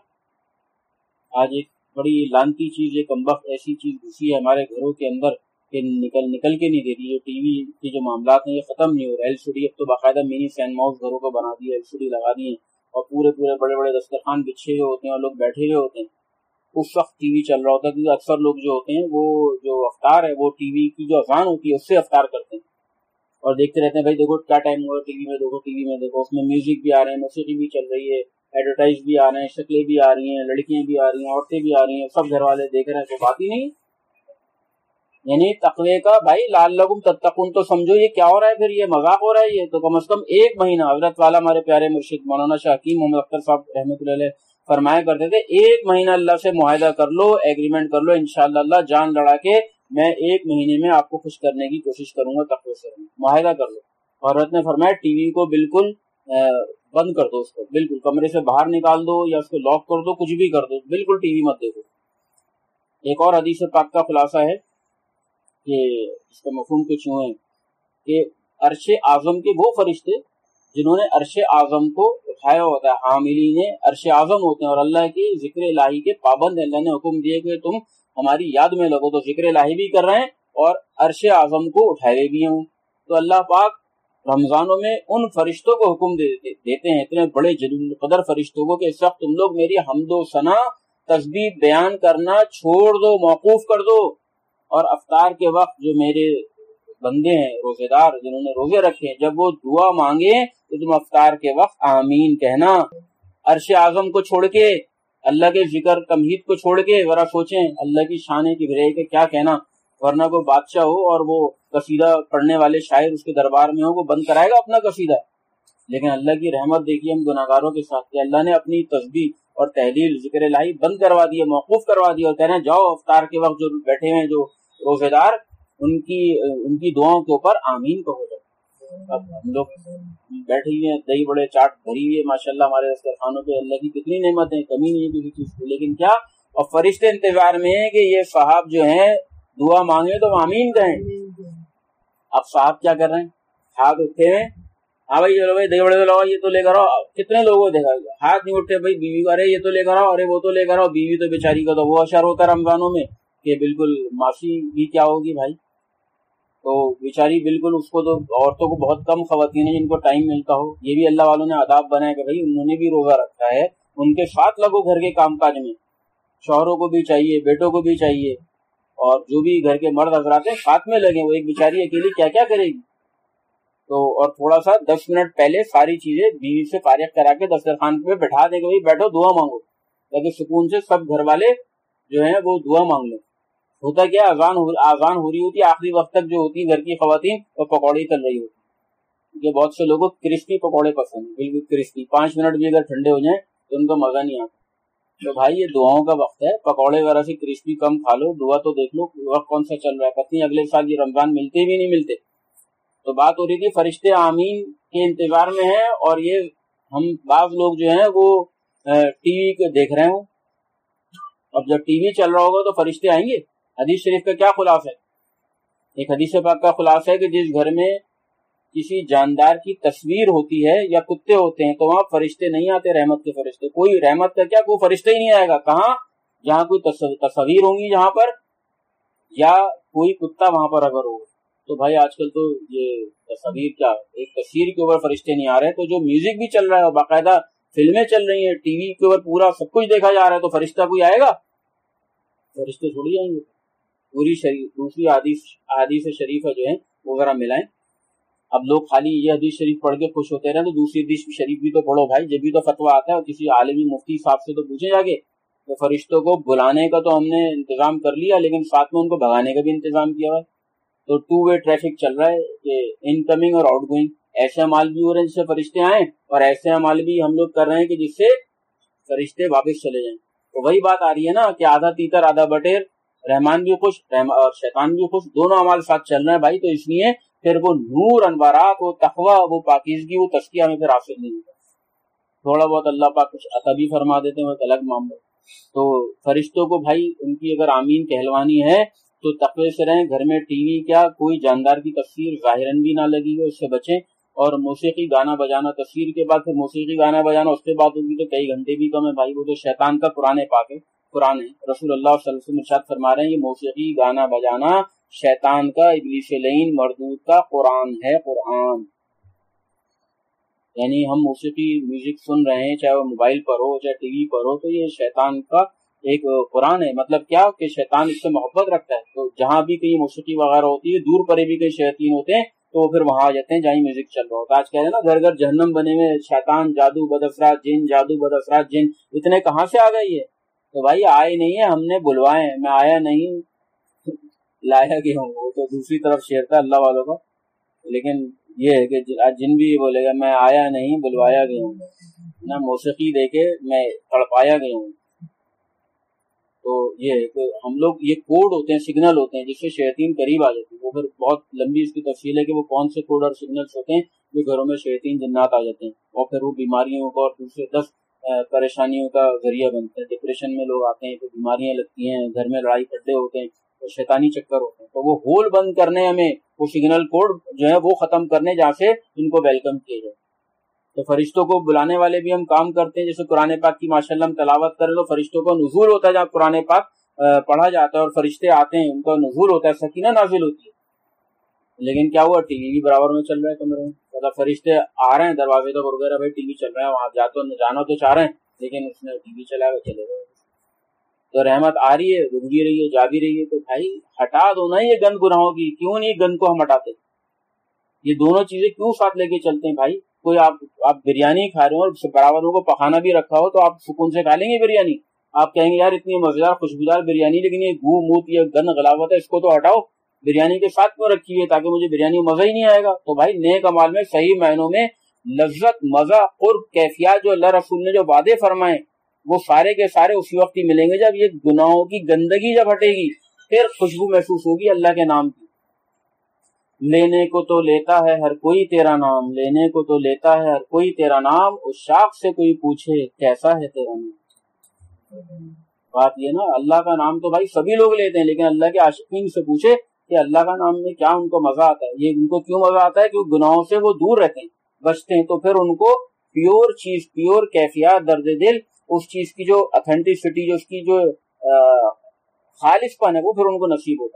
آج ایک بڑی لانتی چیز، ایک کمبخت ایسی چیز گھسی ہے ہمارے گھروں کے اندر کہ نکل کے نہیں دیتی. جو ٹی وی کے جو معاملات ہیں یہ ختم نہیں ہو رہے. ایل سی ڈی اب تو باقاعدہ منی سینما ہاؤس گھروں کو بنا دیے، ایل سی ڈی لگا دیے، اور پورے بڑے بڑے دسترخوان بچھے ہوئے ہوتے ہیں اور لوگ بیٹھے ہوئے ہوتے ہیں. اس وقت ٹی وی چل رہا ہوتا ہے، کیونکہ اکثر لوگ جو ہوتے ہیں وہ جو افطار ہے وہ ٹی وی کی جو اذان ہوتی ہے اس سے افطار کرتے ہیں اور دیکھتے رہتے ہیں. بھائی دیکھو کیا ٹائم ہوا ٹی وی میں دیکھو، ٹی وی میں دیکھو، اس میں میوزک بھی آ رہے ہیں، موسیقی بھی چل رہی ہے، ایڈورٹائز بھی آ رہے ہیں، شکلیں بھی آ رہی ہیں، لڑکیاں بھی آ رہی ہیں، عورتیں بھی آ رہی ہیں، سب گھر والے دیکھ رہے ہیں. تو بات ہی نہیں. یعنی تقوی کا بھائی لعلکم تتقون تو سمجھو یہ کیا ہو رہا ہے، پھر یہ مذاق ہو رہا ہے. یہ تو کم از کم ایک مہینہ حضرت والا ہمارے پیارے مرشد مولانا شاہ حکیم محمد اختر صاحب رحمۃ اللہ علیہ فرمایا کرتے تھے، ایک مہینہ اللہ سے معاہدہ کر لو، ایگریمنٹ کر لو، انشاءاللہ اللہ جان لڑا کے میں ایک مہینے میں آپ کو خوش کرنے کی کوشش کروں گا، تقوی سے معاہدہ کر لو. حضرت نے فرمایا ٹی وی کو بالکل بند کر دو، اس کو بالکل کمرے سے باہر نکال دو یا اس کو لاک کر دو، کچھ بھی کر دو، بالکل ٹی وی مت دیکھو. ایک اور حدیث پاک کا خلاصہ ہے کہ اس کا مفہوم کچھ یوں ہے کہ عرش اعظم کے وہ فرشتے جنہوں نے عرش اعظم کو اٹھایا ہوتا ہے، حاملین عرش اعظم ہوتے ہیں اور اللہ کی ذکر الہی کے پابند ہیں. اللہ نے حکم دیا کہ تم ہماری یاد میں لگو، تو ذکر الہی بھی کر رہے ہیں اور عرش اعظم کو اٹھائے بھی ہیں. تو اللہ پاک رمضانوں میں ان فرشتوں کو حکم دیتے ہیں، اتنے بڑے جلیل قدر فرشتوں کو، کہ اس وقت تم لوگ میری حمد و ثنا تسبیح بیان کرنا چھوڑ دو، موقوف کر دو، اور افطار کے وقت جو میرے بندے ہیں روزے دار جنہوں نے روزے رکھے ہیں، جب وہ دعا مانگے تو تم افطار کے وقت آمین کہنا. عرش اعظم کو چھوڑ کے، اللہ کے ذکر تمہید کو چھوڑ کے ذرا سوچیں اللہ کی شان کی بھرے کے کیا کہنا. ورنہ کوئی بادشاہ ہو اور وہ قصیدہ پڑھنے والے شاعر اس کے دربار میں ہو، وہ بند کرائے گا اپنا قصیدہ؟ لیکن اللہ کی رحمت دیکھیے ہم گناہگاروں کے ساتھ کہ اللہ نے اپنی تسبیح اور تحلیل ذکر الہی بند کروا دی ہے، موقوف کروا دی، اور کہہ رہے ہیں جاؤ افطار کے وقت جو بیٹھے ہیں جو روزے دار ان کی دعاؤں کے اوپر آمین کہو. اب ہم لوگ بیٹھے ہوئے ہیں، دہی بڑے چاٹ بھری ہوئی ہے ماشاءاللہ ہمارے دسترخوانوں پہ، اللہ کی کتنی نعمتیں، کمی نہیں ہے کسی چیز کی، لیکن کیا اور فرشتے انتظار میں ہیں کہ یہ صاحب جو ہیں دعا مانگے تو آمین کہیں. اب صاحب کیا کر رہے ہیں؟ ہاتھ اٹھے ہیں، ہاں بھائی چلو بھائی دہی بڑے تو لاؤ، یہ تو لے کر آؤ. کتنے لوگوں کو دیکھا ہاتھ نہیں اٹھے بھائی بیوی کو، ارے یہ تو لے کر آؤ، ارے وہ تو لے کر آؤ. بیوی تو بیچاری کا تو وہ اشر ہوتا ہے رمضانوں میں کہ بالکل معافی بھی کیا ہوگی بھائی. تو بیچاری بالکل اس کو تو عورتوں کو بہت کم خواتین ہیں جن کو ٹائم ملتا ہو. یہ بھی اللہ والوں نے آداب بنایا کہ بھائی انہوں نے بھی روزہ رکھا ہے، ان کے ساتھ لگو گھر کے کام کاج میں. شوہروں کو بھی چاہیے، بیٹوں کو بھی چاہیے، اور جو بھی گھر کے مرد حضرات ہیں ساتھ میں لگے. وہ ایک بیچاری اکیلی کیا کیا کرے گی. تو اور تھوڑا سا 10 منٹ پہلے ساری چیزیں بیوی سے فارغ کرا کے دسترخوان پہ بٹھا دیں کہ بھائی بیٹھو دعا مانگو، تاکہ سکون سے سب گھر والے جو ہیں وہ دعا مانگ لیں. ہوتا کیا آزان ہو رہی ہوتی ہے، آخری وقت تک جو ہوتی ہے گھر کی خواتین وہ پکوڑے تل رہی ہوتی ہے، کیونکہ بہت سے لوگوں کو کرسپی پکوڑے پسند ہیں، بالکل کرسپی. 5 منٹ بھی اگر ٹھنڈے ہو جائیں تو ان کا مزہ نہیں آتا. تو بھائی یہ دعاؤں کا وقت ہے، پکوڑے وغیرہ سے کرسپی کم کھا لو، دعا تو دیکھ لو وقت کون سا چل رہا ہے، پتہ نہیں اگلے سال یہ رمضان ملتے بھی نہیں ملتے. تو بات ہو رہی تھی فرشتے آمین کے انتظار میں ہیں، اور یہ ہم بعض لوگ جو ہیں وہ ٹی وی کو دیکھ رہے ہوں. اب جب ٹی وی چل رہا ہوگا تو فرشتے آئیں گے. حدیث شریف کا کیا خلاصہ ہے؟ ایک حدیث پاک کا خلاصہ ہے کہ جس گھر میں کسی جاندار کی تصویر ہوتی ہے یا کتے ہوتے ہیں تو وہاں فرشتے نہیں آتے، رحمت کے فرشتے. کوئی رحمت کا کیا کوئی فرشتہ ہی نہیں آئے گا. کہاں؟ جہاں کوئی تصویر ہوں گی جہاں پر، یا کوئی کتا وہاں پر اگر ہوگا. تو بھائی آج کل تو یہ تصویر کیا ایک تصویر کے اوپر فرشتے نہیں آ رہے. تو جو میوزک بھی چل رہا ہے اور باقاعدہ فلمیں چل رہی ہیں ٹی وی کے اوپر، پورا سب کچھ دیکھا جا رہا ہے، تو فرشتہ کوئی آئے گا؟ فرشتے تھوڑی آئیں گے. پوری دوسری حدیث شریفہ جو ہیں وہ ذرا ملائیں. اب لوگ خالی یہ حدیث شریف پڑھ کے خوش ہوتے رہے تو دوسری حدیث شریف بھی تو پڑھو بھائی. جب بھی تو فتویٰ آتا ہے اور کسی عالمی مفتی صاحب سے تو پوچھیں جا کے تو فرشتوں کو بلانے کا تو ہم نے انتظام کر لیا، لیکن ساتھ میں ان کو بھگانے کا بھی انتظام کیا ہوا ہے. تو 2 وے ٹریفک چل رہا ہے کہ ان کمنگ اور آؤٹ گوئنگ. ایسے اعمال بھی ہو رہے ہیں جس سے فرشتے آئیں، اور ایسے اعمال بھی ہم لوگ کر رہے ہیں کہ جس سے فرشتے واپس چلے جائیں. تو وہی بات آ رہی ہے نا کہ آدھا تیتر آدھا بٹیر، رحمان بھی خوش اور شیطان بھی خوش، دونوں اعمال ساتھ چل رہے ہیں بھائی. تو اس لیے پھر وہ نور، انوارات، وہ تقویٰ، وہ پاکیزگی، وہ تزکیہ ہمیں پھر حاصل نہیں ہوتا. تھوڑا بہت اللہ پاک کچھ عطا بھی فرما دیتے ہیں، وہ ایک الگ معاملہ. تو فرشتوں کو بھائی ان کی اگر آمین کہلوانی ہے تو تقوی سے رہیں. گھر میں ٹی وی کیا کوئی جاندار کی تصویر ظاہراً بھی نہ لگی ہو، اس سے بچیں. اور موسیقی گانا بجانا، تصویر کے بعد پھر موسیقی گانا بجانا، اس کے بعد ہوگی تو کئی گھنٹے بھی کم ہے بھائی. وہ تو شیطان کا قرآن پاک ہے، قرآن ہے. رسول اللہ صلی اللہ علیہ وسلم ارشاد فرما رہے ہیں یہ موسیقی گانا بجانا شیطان کا، ابلیس لعین مردود کا قرآن ہے، قرآن. یعنی ہم موسیقی میوزک سن رہے ہیں، چاہے وہ موبائل پر ہو چاہے ٹی وی پر ہو، تو یہ شیطان کا ایک قرآن ہے. مطلب کیا کہ شیطان اس سے محبت رکھتا ہے. تو جہاں بھی کہیں موسیقی وغیرہ ہوتی ہے، دور پرے بھی کئی شیاطین ہوتے ہیں، تو وہ پھر وہاں آ جاتے ہیں جہاں میوزک چل رہا ہوتا ہے. آج کہہ رہے ہیں نا گھر گھر جہنم بنے ہوئے، شیطان، جادو، بد اثرات جن، جادو بد اثرات جن، اتنے کہاں سے آ گئے یہ؟ تو بھائی آئے نہیں ہے، ہم نے بلوائے ہیں. میں آیا نہیں، لایا گیا ہوں. وہ تو دوسری طرف شعر تھا اللہ والوں کا. لیکن یہ ہے کہ جن بھی بولے گا میں آیا نہیں، بلوایا گیا ہوں، نہ موسیقی دے کے میں تڑپایا گیا ہوں. تو یہ ہے کہ ہم لوگ، یہ کوڈ ہوتے ہیں، سگنل ہوتے ہیں جس سے شیاطین قریب آ جاتی ہے. وہ پھر بہت لمبی اس کی تفصیل ہے کہ وہ کون سے کوڈ اور سگنلس ہوتے ہیں جو گھروں میں شیاطین جنات آ جاتے ہیں، اور پھر وہ بیماریوں کا اور دوسرے 10 پریشانیوں کا ذریعہ بنتے ہیں. ڈپریشن میں لوگ آتے ہیں، پھر بیماریاں لگتی ہیں، گھر میں لڑائی پھڑے ہوتے ہیں، اور شیطانی چکر ہوتے ہیں. تو وہ ہول بند کرنے، ہمیں وہ سگنل کوڈ جو ہے وہ ختم کرنے جہاں سے ان کو ویلکم کیا جائے. تو فرشتوں کو بلانے والے بھی ہم کام کرتے ہیں. جیسے قرآن پاک کی ماشاءاللہ ہم تلاوت کریں تو فرشتوں کا نزول ہوتا ہے، جہاں قرآن پاک پڑھا جاتا ہے اور فرشتے آتے ہیں، ان کا نزول ہوتا ہے، سکینہ نازل ہوتی ہے. لیکن کیا ہوا، ٹی وی بھی برابر میں چل رہا ہے کمرے میں. مطلب فرشتے آ رہے ہیں دروازے تک اور بھائی ٹی وی چل رہا ہے، وہاں جانا تو چاہ رہے ہیں، لیکن اس نے ٹی وی چلا کے چلے گئے. تو رحمت آ رہی ہے، رک بھی رہی ہے، جا بھی رہی ہے. تو بھائی ہٹا دو نا یہ گند گناہوں کی. کیوں نہیں گند کو ہم ہٹاتے؟ یہ دونوں چیزیں کیوں ساتھ لے کے چلتے ہیں بھائی؟ کوئی آپ بریانی کھا رہے ہو اور برابر کو پخانا بھی رکھا ہو، تو آپ سکون سے کھا لیں گے بریانی؟ آپ کہیں گے یار اتنی مزیدار خوشبودار بریانی، لیکن یہ گو موت، یہ گند غلاوت ہے، اس کو تو ہٹاؤ. بریانی کے ساتھ کیوں رکھی ہے؟ تاکہ مجھے بریانی میں مزہ ہی نہیں آئے گا. تو بھائی نیک اعمال میں صحیح معنوں میں لذت، مزہ، قرب، کیفیات جو اللہ رسول نے جو وعدے فرمائے وہ سارے کے سارے اسی وقت ہی ملیں گے جب یہ گناہوں کی گندگی جب ہٹے گی، پھر خوشبو محسوس ہوگی اللہ کے نام کی. لینے کو تو لیتا ہے ہر کوئی تیرا نام، لینے کو تو لیتا ہے ہر کوئی تیرا نام، اس شاخ سے کوئی پوچھے کیسا ہے تیرا نام. بات یہ نا، اللہ کا نام تو بھائی سبھی لوگ لیتے ہیں، لیکن اللہ کے عاشقین سے پوچھے کہ اللہ کا نام میں کیا ان کو مزہ آتا ہے. یہ ان کو کیوں مزہ آتا ہے؟ کہ گناہوں سے وہ دور رہتے ہیں، بچتے ہیں. تو پھر ان کو پیور چیز، پیور کیفیات، درد دل، اس چیز کی جو اتھینٹسٹی، جو اس کی جو خالص پن ہے، وہ پھر ان کو نصیب ہوتا ہے.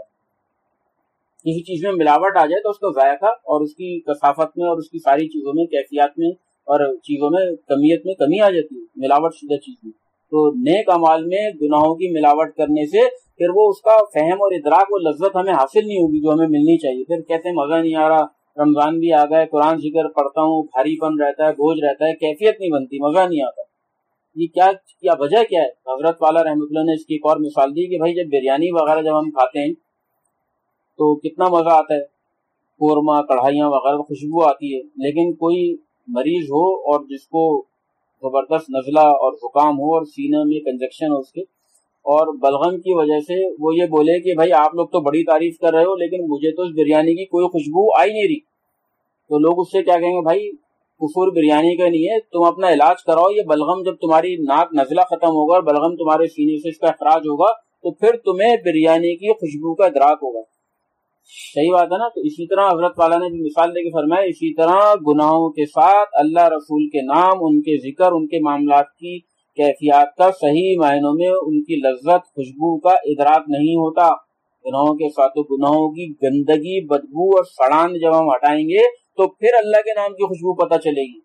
کسی چیز میں ملاوٹ آ جائے تو اس کا ذائقہ اور اس کی کثافت میں اور اس کی ساری چیزوں میں، کیفیات میں اور چیزوں میں، کمیت میں کمی آ جاتی ہے ملاوٹ شدہ چیز میں. تو نیک اعمال میں گناہوں کی ملاوٹ کرنے سے پھر وہ اس کا فہم اور ادراک، وہ لذت ہمیں حاصل نہیں ہوگی جو ہمیں ملنی چاہیے. پھر کہتے ہیں مزہ نہیں آ رہا، رمضان بھی آ گئے، قرآن ذکر پڑھتا ہوں، بھاری پن رہتا ہے، بوجھ رہتا ہے، کیفیت نہیں بنتی، مزہ نہیں آتا. یہ کیا وجہ کیا ہے؟ حضرت والا رحمۃ اللہ نے اس کی ایک اور مثال دی کہ بھائی جب بریانی وغیرہ جب ہم کھاتے ہیں تو کتنا مزہ آتا ہے، قورمہ، کڑھائیاں وغیرہ، خوشبو آتی ہے. لیکن کوئی مریض ہو اور جس کو زبردست نزلہ اور زکام ہو اور سینے میں کنجکشن ہو اس کے، اور بلغم کی وجہ سے وہ یہ بولے کہ بھائی آپ لوگ تو بڑی تعریف کر رہے ہو لیکن مجھے تو اس بریانی کی کوئی خوشبو آئی نہیں رہی. تو لوگ اس سے کیا کہیں گے؟ بھائی کفر بریانی کا نہیں ہے، تم اپنا علاج کراؤ. یہ بلغم جب تمہاری ناک نزلہ ختم ہوگا اور بلغم تمہارے سینے سے اس کا اخراج ہوگا تو پھر تمہیں بریانی کی خوشبو کا ادراک ہوگا. صحیح بات ہے نا. تو اسی طرح حضرت والا نے بھی مثال دے کے فرمایا، اسی طرح گناہوں کے ساتھ اللہ رسول کے نام، ان کے ذکر، ان کے معاملات کی کیفیات کا صحیح معنوں میں ان کی لذت، خوشبو کا ادراک نہیں ہوتا. گناہوں کے ساتھ تو گناہوں کی گندگی، بدبو اور سڑان جب ہم ہٹائیں گے تو پھر اللہ کے نام کی خوشبو پتہ چلے گی.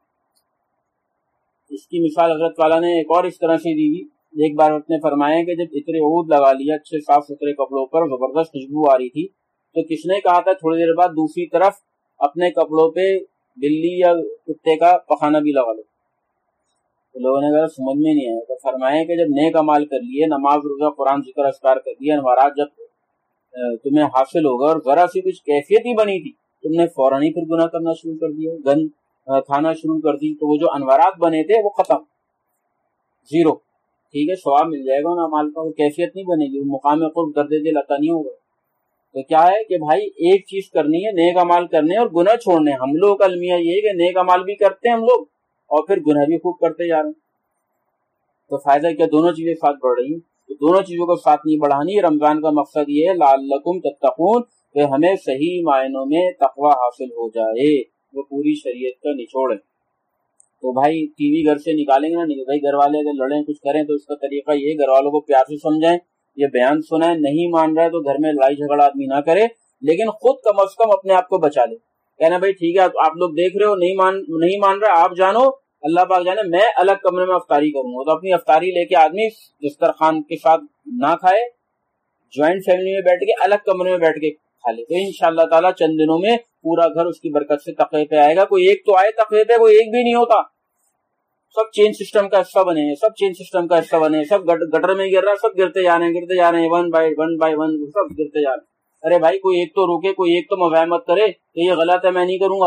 اس کی مثال حضرت والا نے ایک اور اس طرح سے دی. ایک بار نے فرمایا کہ جب عطر عود لگا لیا اچھے صاف ستھرے کپڑوں پر، زبردست خوشبو آ رہی تھی، تو کس نے کہا تھا تھوڑی دیر بعد دوسری طرف اپنے کپڑوں پہ بلی یا کتے کا پخانہ بھی لگا لو. تو لوگوں نے کہا سمجھ میں نہیں آیا، تو فرمایا کہ جب نیک عمال کر لیے، نماز روزہ قرآن ذکر اذکار کر دیے، انوارات جب تمہیں حاصل ہوگا اور ذرا سی کچھ کیفیت ہی بنی تھی، تم نے فوراً ہی پھر گناہ کرنا شروع کر دیا، گند کھانا شروع کر دی، تو وہ جو انوارات بنے تھے وہ ختم، زیرو. ٹھیک ہے، ثواب مل جائے گا نا عمال کا، وہ کیفیت نہیں بنے گی، وہ مقام قرب درجے دل عطا نہیں ہوگا. تو کیا ہے کہ بھائی ایک چیز کرنی ہے، نیک عمال کرنے اور گناہ چھوڑنے. ہم لوگ کا المیہ یہ ہے کہ نیک عمال بھی کرتے ہیں ہم لوگ اور پھر گناہ بھی خوب کرتے جا رہے ہیں. تو فائدہ کیا، دونوں چیزیں ساتھ بڑھ رہی ہیں. تو دونوں چیزوں کو ساتھ نہیں بڑھانی. رمضان کا مقصد یہ ہے لعلکم تتقون، کہ ہمیں صحیح معنوں میں تقوی حاصل ہو جائے، وہ پوری شریعت کا نچوڑ ہے. تو بھائی ٹی وی گھر سے نکالیں گے نا، نہیں بھائی گھر والے اگر لڑیں کچھ کریں تو اس کا طریقہ یہ ہے گھر والوں کو پیار سے سمجھائیں، یہ بیان سنائیں. نہیں مان رہا ہے تو گھر میں لڑائی جھگڑا آدمی نہ کرے، لیکن خود کم از کم اپنے آپ کو بچا لے. کہنا بھائی ٹھیک ہے آپ لوگ دیکھ رہے ہو نہیں مان رہا، آپ جانو اللہ پاک جانے میں الگ کمرے میں افطاری کروں گا. تو اپنی افطاری لے کے آدمی دسترخوان کے ساتھ نہ کھائے، جوائنٹ فیملی میں بیٹھ کے الگ کمرے میں بیٹھ کے کھا لے، تو انشاءاللہ تعالیٰ چند دنوں میں پورا گھر اس کی برکت سے تقوی پہ آئے گا. کوئی ایک تو آئے تقوی پہ، کوئی ایک بھی نہیں ہوتا. سب چین سسٹم کا حصہ بنے ہیں، سب چین سسٹم کا حصہ بنے ہیں، سب گٹر میں گر رہا ہے، سب گرتے جا رہے ہیں ون بائی ون سب گرتے جا رہے ہیں. ارے بھائی کوئی ایک تو روکے، کوئی ایک تو مزاحمت کرے کہ یہ غلط ہے میں نہیں کروں گا.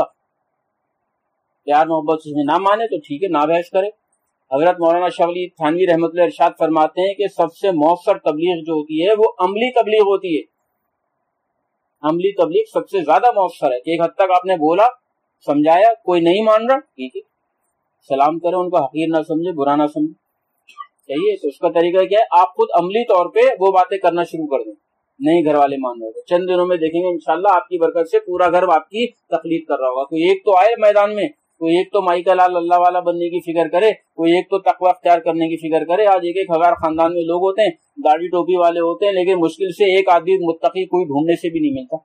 پیار محبت سے نہ مانے تو ٹھیک ہے، نہ بحث کرے. حضرت مولانا شاہ ولی تھانوی رحمۃ اللہ ارشاد فرماتے ہیں کہ سب سے مؤثر تبلیغ جو ہوتی ہے وہ عملی تبلیغ ہوتی ہے. عملی تبلیغ سب سے زیادہ مؤثر ہے کہ ایک حد تک آپ نے بولا، سمجھایا، کوئی نہیں مان رہا ٹھیک ہے، سلام کریں، ان کو حقیر نہ سمجھے، برا نہ سمجھے. چاہیے تو اس کا طریقہ کیا ہے، آپ خود عملی طور پہ وہ باتیں کرنا شروع کر دیں. نہیں گھر والے مان رہے، چند دنوں میں دیکھیں گے انشاءاللہ آپ کی برکت سے پورا گھر آپ کی تقلید کر رہا ہوگا. کوئی ایک تو آئے میدان میں، کوئی ایک تو مائی کا لال اللہ والا بننے کی فکر کرے، کوئی ایک تو تقوی اختیار کرنے کی فکر کرے. آج ایک ہزار خاندان میں لوگ ہوتے ہیں، داڑھی ٹوپی والے ہوتے ہیں، لیکن مشکل سے ایک آدمی متقی کوئی ڈھونڈنے سے بھی نہیں ملتا.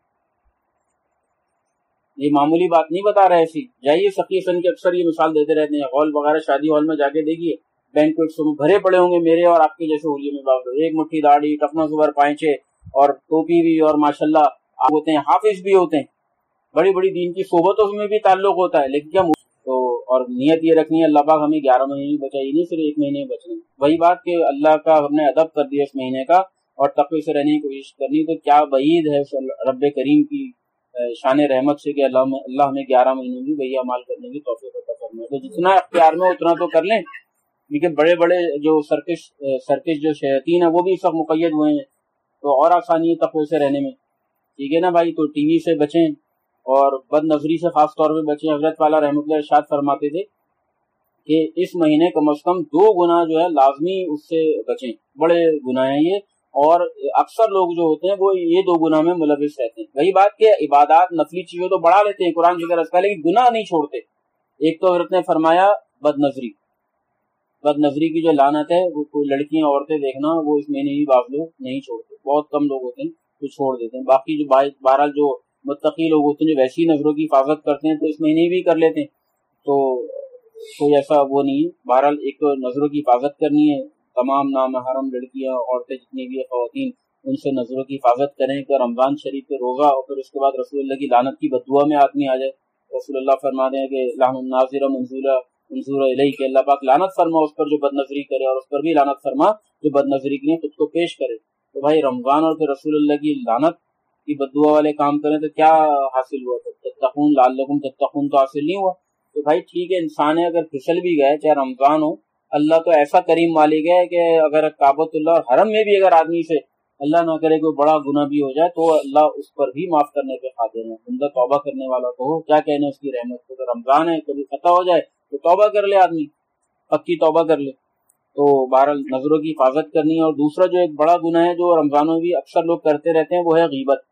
یہ معمولی بات نہیں بتا رہے. ایسی جائیے سخی حسن کے اکثر یہ مثال دیتے رہتے ہیں، ہال وغیرہ شادی ہال میں جا کے دیکھیے، بینکویٹس میں بھرے پڑے ہوں گے میرے اور آپ کے جیسے ہولی میں باپ، ایک مٹھی داڑھی، ٹخنا زبر پائچے اور ٹوپی بھی، اور ماشاءاللہ ہوتے ہیں، حافظ بھی ہوتے ہیں، بڑی بڑی دین کی صحبتوں میں بھی تعلق ہوتا ہے. لیکن کیا تو اور نیت یہ رکھنی ہے اللہ پاک ہمیں 11 مہینے بچائی، نہیں صرف 1 مہینے بچنے. وہی بات کہ اللہ کا ہم نے ادب کر دیا اس مہینے کا اور تقوی سے رہنے کی کوشش کرنی. تو کیا بعید ہے رب کریم کی شان رحمت سے کہ اللہ ہمیں 11 مہینے بھی وہی عمال کرنے کی توفیق عطا فرمائے. تو جتنا اختیار میں اتنا تو کر لیں، کیونکہ بڑے بڑے جو سرکش جو شیاطین ہیں وہ بھی سب مقید ہوئے ہیں، تو اور آسانی ہے تقوی سے رہنے میں. ٹھیک ہے نا بھائی. تو ٹی وی سے بچیں اور بد نظری سے خاص طور پہ بچیں. حضرت والا رحمۃ اللہ ارشاد فرماتے تھے کہ اس مہینے کم از کم 2 گناہ جو ہے لازمی اس سے بچیں، بڑے گناہ ہیں یہ، اور اکثر لوگ جو ہوتے ہیں وہ یہ 2 گناہ میں ملوث رہتے ہیں. وہی بات کہ عبادات نفلی چیزوں تو بڑھا لیتے ہیں، قرآن ذکر اذکار، لیکن گناہ نہیں چھوڑتے. ایک تو حضرت نے فرمایا بد نظری کی جو لعنت ہے، وہ کوئی لڑکیاں عورتیں دیکھنا وہ اس مہینے بھی بعض لوگ نہیں چھوڑتے، بہت کم لوگ ہوتے ہیں جو چھوڑ دیتے ہیں. باقی جو بہرحال جو متقی لوگ ہوتے ہیں جو ویسی نظروں کی حفاظت کرتے ہیں تو اس مہینے بھی کر لیتے ہیں، تو کوئی ایسا وہ نہیں ہے. بہرحال ایک نظروں کی حفاظت کرنی ہے. تمام نامحرم لڑکیاں عورتیں جتنی بھی خواتین ان سے نظروں کی حفاظت کریں کہ رمضان شریف پہ روزہ اور پھر اس کے بعد رسول اللہ کی لعنت کی بددعا میں آدمی آ جائے. رسول اللہ فرماتے ہیں کہ لعن الناظر منظور الیہ، کہ اللہ پاک لعنت فرما اس پر جو بد نظری کرے، اور اس پر بھی لعنت فرما جو بد نظری کے لیے خود کو پیش کرے. تو بھائی رمضان اور پھر رسول اللہ کی لعنت کی بددعا والے کام کریں تو کیا حاصل ہوا؟ تتقون لعلکم تتقون تو حاصل نہیں ہوا. تو بھائی ٹھیک ہے، انسان ہے اگر پھسل بھی گئے چاہے رمضان ہو، اللہ تو ایسا کریم مالک ہے کہ اگر کعبۃ اللہ اور حرم میں بھی اگر آدمی سے اللہ نہ کرے کوئی بڑا گناہ بھی ہو جائے تو اللہ اس پر بھی معاف کرنے کے قادر ہے. بندہ توبہ کرنے والا تو ہو، کیا کہنے اس کی رحمت کو. تو رمضان ہے، کبھی خطا ہو جائے تو توبہ کر لے آدمی، پکی توبہ کر لے. تو بہرحال نظروں کی حفاظت کرنی ہے. اور دوسرا جو ایک بڑا گناہ ہے جو رمضانوں میں بھی اکثر لوگ کرتے رہتے ہیں وہ ہے غیبت.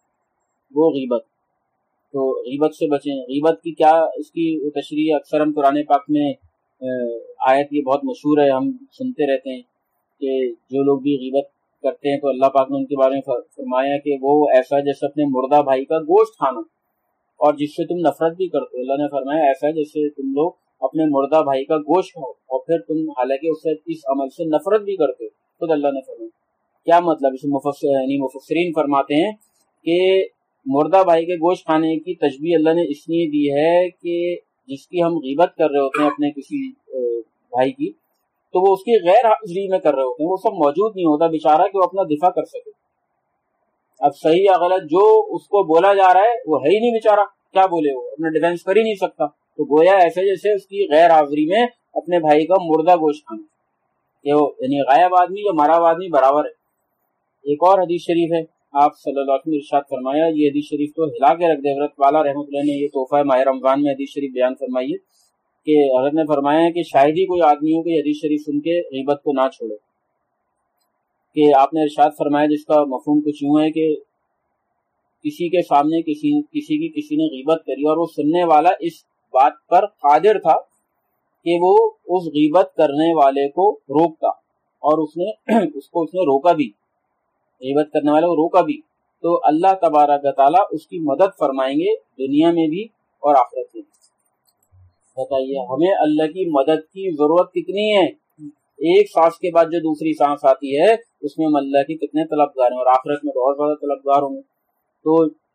تو غیبت سے بچیں. غیبت کی کیا اس کی تشریح اکثر ہم قرآن پاک میں آیت یہ بہت مشہور ہے، ہم سنتے رہتے ہیں کہ جو لوگ بھی غیبت کرتے ہیں تو اللہ پاک نے ان کے بارے میں فرمایا کہ وہ ایسا جیسے اپنے مردہ بھائی کا گوشت کھانا، اور جس سے تم نفرت بھی کرتے ہو. اللہ نے فرمایا ایسا جیسے تم لوگ اپنے مردہ بھائی کا گوشت کھاؤ اور پھر تم حالانکہ اس سے اس عمل سے نفرت بھی کرتے ہو. خود اللہ نے فرمایا. کیا مطلب؟ اس مفسرین فرماتے ہیں کہ مردہ بھائی کے گوشت کھانے کی تشبیہ اللہ نے اس لیے دی ہے کہ جس کی ہم غیبت کر رہے ہوتے ہیں اپنے کسی بھائی کی، تو وہ اس کی غیر حاضری میں کر رہے ہوتے ہیں، وہ سب موجود نہیں ہوتا بیچارہ کہ وہ اپنا دفاع کر سکے. اب صحیح یا غلط جو اس کو بولا جا رہا ہے وہ ہے ہی نہیں بیچارہ، کیا بولے، وہ اپنا ڈیفینس کر ہی نہیں سکتا. تو گویا ایسے جیسے اس کی غیر حاضری میں اپنے بھائی کا مردہ گوشت کھانا، کہ وہ یعنی غائب آدمی یا مرا ہوا آدمی برابر ہے. ایک اور حدیث شریف ہے، آپ صلی اللہ علیہ وسلم نے ارشاد فرمایا، یہ حدیث شریف تو ہلا کے رکھ دے، حضرت والا رحمۃ اللہ نے یہ تحفہ ماہ رمضان میں حدیث شریف بیان فرمائی ہے کہ حضرت نے فرمایا ہے کہ شاید ہی کوئی آدمی ہو کہ حدیث شریف سن کے غیبت کو نہ چھوڑے. کہ آپ نے ارشاد فرمایا جس کا مفہوم کچھ یوں ہے کہ کسی کے سامنے کسی نے غیبت کری اور وہ سننے والا اس بات پر قادر تھا کہ وہ اس غیبت کرنے والے کو روکتا، اور اس نے روکا بھی، غیبت کرنے والے کو روکا بھی، تو اللہ تبارک و تعالیٰ اس کی مدد فرمائیں گے دنیا میں بھی اور آخرت میں بھی. بتائیے ہمیں اللہ کی مدد کی ضرورت کتنی ہے؟ ایک سانس کے بعد جو دوسری سانس آتی ہے اس میں ہم اللہ کی کتنے طلبگار ہیں، اور آخرت میں تو اور زیادہ طلبگار ہوں گے. تو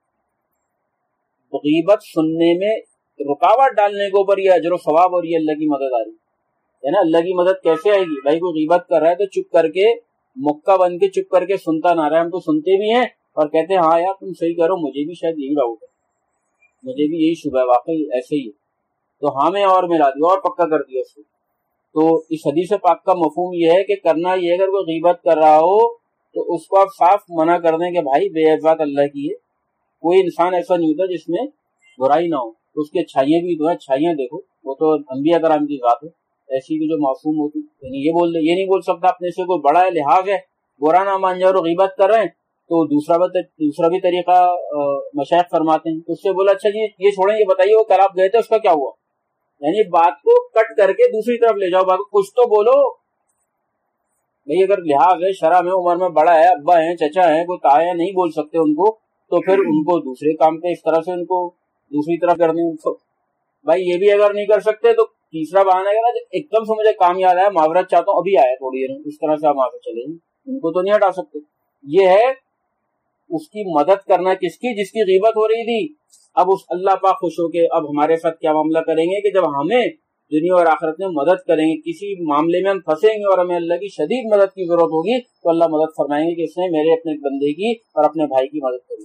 غیبت سننے میں رکاوٹ ڈالنے کے اوپر یہ اجر و ثواب اور یہ اللہ کی مدد آ رہی ہے نا. اللہ کی مدد کیسے آئے گی؟ بھائی کوئی غیبت کر رہا ہے تو چپ کر کے، مکہ بن کے چپ کر کے سنتا نہ رہا ہے. ہم تو سنتے بھی ہیں اور کہتے ہیں ہاں یار تم صحیح کرو، مجھے بھی شاید یہی ڈاؤٹ ہے، مجھے بھی یہی شبہ ہے، واقعی ایسے ہی ہے، تو ہاں میں اور ملا دیا اور پکا کر دیا اس کو. تو اس حدیث پاک کا مفہوم یہ ہے کہ کرنا یہ، اگر کوئی غیبت کر رہا ہو تو اس کو آپ صاف منع کر دیں کہ بھائی بے عزت اللہ کی ہے، کوئی انسان ایسا نہیں ہوتا جس میں برائی نہ ہو، تو اس کی اچھائیاں بھی تو ہیں، اچھائیاں دیکھو، وہ تو انبیاء کرام کی ذات ہے ایسی کہ جو معصوم ہوتی. یعنی یہ نہیں بول سکتا اپنے سے کوئی بڑا ہے، لحاظ ہے، برا نہ مان جاؤ اور غیبت کر رہے ہیں. تو دوسرا بھی طریقہ مشائخ فرماتے ہیں. تو اس سے بولا اچھا جی یہ چھوڑیں، یہ بتائیے وہ کل آپ گئے تھے اس کا کیا ہوا؟ یعنی بات کو کٹ کر کے دوسری طرف لے جاؤ، بات کو کچھ تو بولو بھئی. اگر لحاظ ہے، شرح میں، عمر میں بڑا ہے، ابا ہیں، چچا ہیں، کوئی تایا نہیں بول سکتے ان کو، تو پھر ان کو دوسرے کام پہ اس طرح سے ان کو دوسری طرف کرنے ان کو. بھائی یہ بھی اگر نہیں کر سکتے تو تیسرا بہانہ ہے نا، ایک دم سے مجھے کام یاد آیا، معاورت چاہتا ہوں ابھی آیا تھوڑی دیر میں، اس طرح سے آپ وہاں سے چلیں، ان کو تو نہیں ہٹا سکتے. یہ ہے اس کی مدد کرنا، کس کی؟ جس کی غیبت ہو رہی تھی. اب اس اللہ پاک خوش ہو کے اب ہمارے ساتھ کیا معاملہ کریں گے کہ جب ہمیں دنیا اور آخرت میں مدد کریں گے، کسی معاملے میں ہم پھنسیں گے اور ہمیں اللہ کی شدید مدد کی ضرورت ہوگی، تو اللہ مدد فرمائیں گے کہ اس نے میرے اپنے بندے کی اور اپنے بھائی کی مدد کری.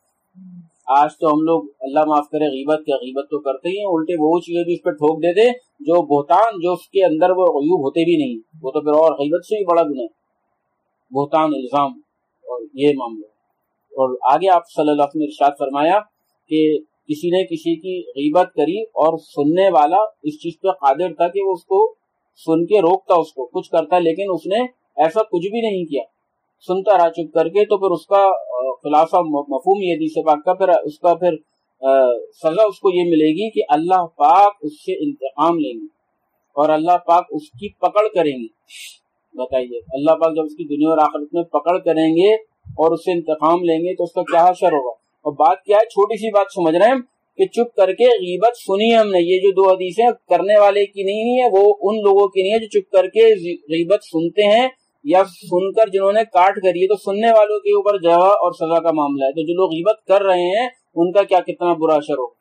آج تو ہم لوگ اللہ معاف کرے غیبت تو کرتے ہی ہیں، الٹے وہ چیزیں بھی اس پہ ٹھوک دیتے جو بہتان، جو اس کے اندر وہ عیوب ہوتے بھی نہیں، وہ تو پھر اور غیبت سے بھی بڑا گناہ ہے، بہتان، الزام اور یہ معاملہ. اور آگے آپ صلی اللہ علیہ وسلم نے ارشاد فرمایا کہ کسی نے کسی کی غیبت کری اور سننے والا اس چیز پہ قادر تھا کہ وہ اس کو سن کے روکتا، اس کو کچھ کرتا، لیکن اس نے ایسا کچھ بھی نہیں کیا، سنتا رہا چپ کر کے. تو پھر اس کا خلاصہ مفہوم یہ حدیث پاک کا، پھر اس کا پھر سزا اس کو یہ ملے گی کہ اللہ پاک اس سے انتقام لیں گے اور اللہ پاک اس کی پکڑ کریں گے. بتائیے اللہ پاک جب اس کی دنیا اور آخرت میں پکڑ کریں گے اور اس سے انتقام لیں گے تو اس کا کیا حشر ہوگا. اور بات کیا ہے، چھوٹی سی بات سمجھ رہے ہیں ہم کہ چپ کر کے غیبت سنی ہے ہم نے. یہ جو دو حدیثیں کرنے والے کی نہیں ہے، وہ ان لوگوں کی نہیں ہے جو چپ کر کے غیبت سنتے ہیں یا سن کر جنہوں نے کاٹ کری ہے. تو سننے والوں کے اوپر جزا اور سزا کا معاملہ ہے. تو جو لوگ غیبت کر رہے ہیں ان کا کیا کتنا برا اثر ہو.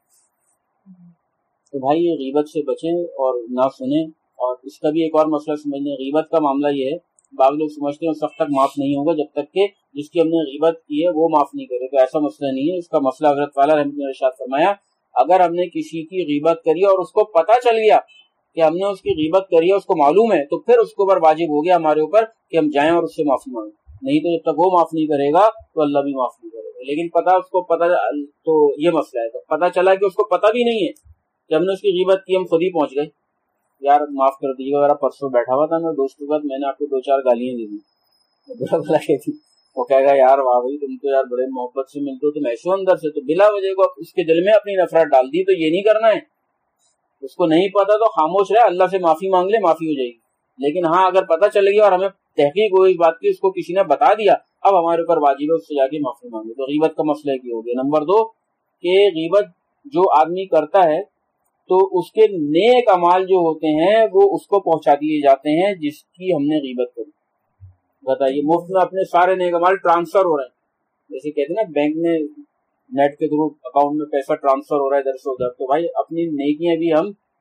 تو بھائی یہ غیبت سے بچیں اور نہ سنیں. اور اس کا بھی ایک اور مسئلہ سمجھنے، غیبت کا معاملہ یہ ہے، بعض لوگ سمجھتے ہیں اس وقت تک معاف نہیں ہوگا جب تک کہ جس کی ہم نے غیبت کی ہے وہ معاف نہیں کرے. تو ایسا مسئلہ نہیں ہے. اس کا مسئلہ حضرت والا رحمۃ اللہ نے ارشاد فرمایا، اگر ہم نے کسی کی غیبت کری اور اس کو پتہ چل گیا کہ ہم نے اس کی غیبت کری ہے، اس کو معلوم ہے، تو پھر اس کے اوپر واجب ہو گیا ہمارے اوپر کہ ہم جائیں اور اس سے معافی مانگیں. نہیں تو جب تک وہ معاف نہیں کرے گا تو اللہ بھی معاف نہیں کرے گا. لیکن اس کو پتہ تو یہ مسئلہ ہے، تو پتہ چلا کہ اس کو پتہ بھی نہیں ہے کہ ہم نے اس کی غیبت کی، ہم خود ہی پہنچ گئے، یار معاف کر دیجیے گا، میرا پرسوں بیٹھا ہوا تھا میں دوستوں کا، میں نے آپ کو 2-4 گالیاں دی تھی. وہ کہے گا یار واہ بھائی تم تو یار بڑے محبت سے ملتے ہو، تم ایسے اندر سے، تو بلا وجہ کو اس کے دل میں اپنی نفرت ڈال دی. تو یہ نہیں کرنا ہے. اس کو نہیں پتا تو خاموش رہے، اللہ سے معافی مانگ لے، معافی ہو جائے گی. لیکن ہاں اگر پتہ چلے گی اور ہمیں تحقیق ہوئی اس بات کی، اس کو کسی نے بتا دیا، اب ہمارے اوپر واجب ہے اس سے جا کے معافی مانگے. تو غیبت کا مسئلہ کی ہو گیا. نمبر 2 کہ غیبت جو آدمی کرتا ہے تو اس کے نیک اعمال جو ہوتے ہیں وہ اس کو پہنچا دیے جاتے ہیں جس کی ہم نے غیبت کری. بتائیے مفت میں اپنے سارے نیک اعمال ٹرانسفر ہو رہے ہیں، جیسے کہتے ہیں نا بینک میں نیٹ کے تھرو اکاؤنٹ میں پیسہ ٹرانسفر ہو رہا ہے ادھر سے ادھر. تو بھائی اپنی نیکیاں بھی ہم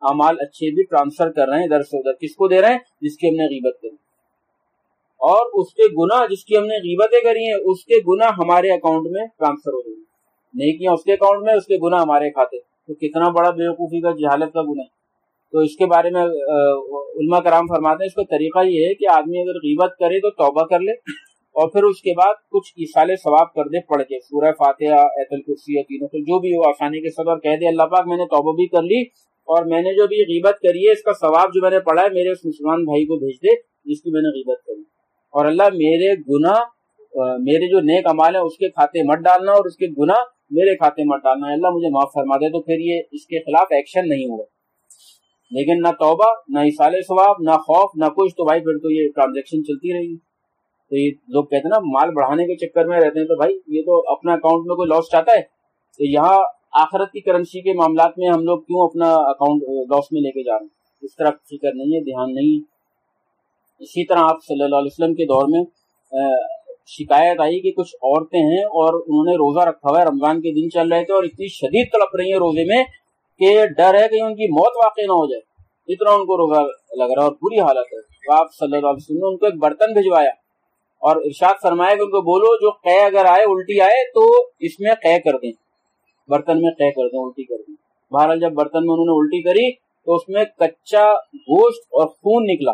اعمال اچھے بھی ٹرانسفر کر رہے ہیں ادھر سے ادھر. کس کو دے رہے ہیں؟ جس کی ہم نے غیبت کری. اور اس کے گناہ جس کی ہم نے غیبتیں کری ہیں اس کے گناہ ہمارے اکاؤنٹ میں ٹرانسفر ہو رہی ہیں. نیکیاں اس کے اکاؤنٹ میں, اس کے گناہ ہمارے کھاتے. تو کتنا بڑا بیوقوفی کا جہالت کا گناہ ہے. تو اس کے بارے میں علماء کرام فرماتے ہیں اس کا طریقہ یہ ہے کہ آدمی اگر غیبت کرے تو توبہ کر لے, اور پھر اس کے بعد کچھ ایصال ثواب کر دے پڑھ کے, سورہ فاتحہ, آیت الکرسی یا تینوں, تو جو بھی ہو آسانی کے ساتھ, اور کہہ دے اللہ پاک میں نے توبہ بھی کر لی اور میں نے جو بھی غیبت کری ہے اس کا ثواب جو میں نے پڑھا ہے میرے اس مسلمان بھائی کو بھیج دے جس کی میں نے غیبت کری, اور اللہ میرے گناہ, میرے جو نیک اعمال ہیں اس کے کھاتے مت ڈالنا اور اس کے گناہ میرے کھاتے مت ڈالنا ہے, اللہ مجھے معاف فرما دے. تو پھر یہ اس کے خلاف ایکشن نہیں ہوا. لیکن نہ توبہ, نہ ایصال ثواب, نہ خوف, نہ کچھ, تو بھائی پھر تو یہ ٹرانزیکشن چلتی رہی. تو یہ لوگ کہتے ہیں نا مال بڑھانے کے چکر میں رہتے ہیں, تو بھائی یہ تو اپنا اکاؤنٹ میں کوئی لاس چاہتا ہے, تو یہاں آخرت کی کرنسی کے معاملات میں ہم لوگ کیوں اپنا اکاؤنٹ لاس میں لے کے جا رہے ہیں؟ اس طرح فکر نہیں ہے, دھیان نہیں. اسی طرح آپ صلی اللہ علیہ وسلم کے دور میں شکایت آئی کہ کچھ عورتیں ہیں اور انہوں نے روزہ رکھا ہوا ہے, رمضان کے دن چل رہے تھے اور اتنی شدید تڑپ رہی ہیں روزے میں کہ ڈر ہے کہ ان کی موت واقع نہ ہو جائے, اتنا ان کو روزہ لگ رہا ہے اور بری حالت ہے. تو آپ صلی اللہ علیہ وسلم نے ان کو ایک برتن بھجوایا اور ارشاد فرمایا کہ ان کو بولو جو قے اگر آئے, الٹی آئے, تو اس میں قے کر دیں, برتن میں قے کر دیں, الٹی کر دیں. بہرحال جب برتن میں انہوں نے الٹی کری تو اس میں کچا گوشت اور خون نکلا.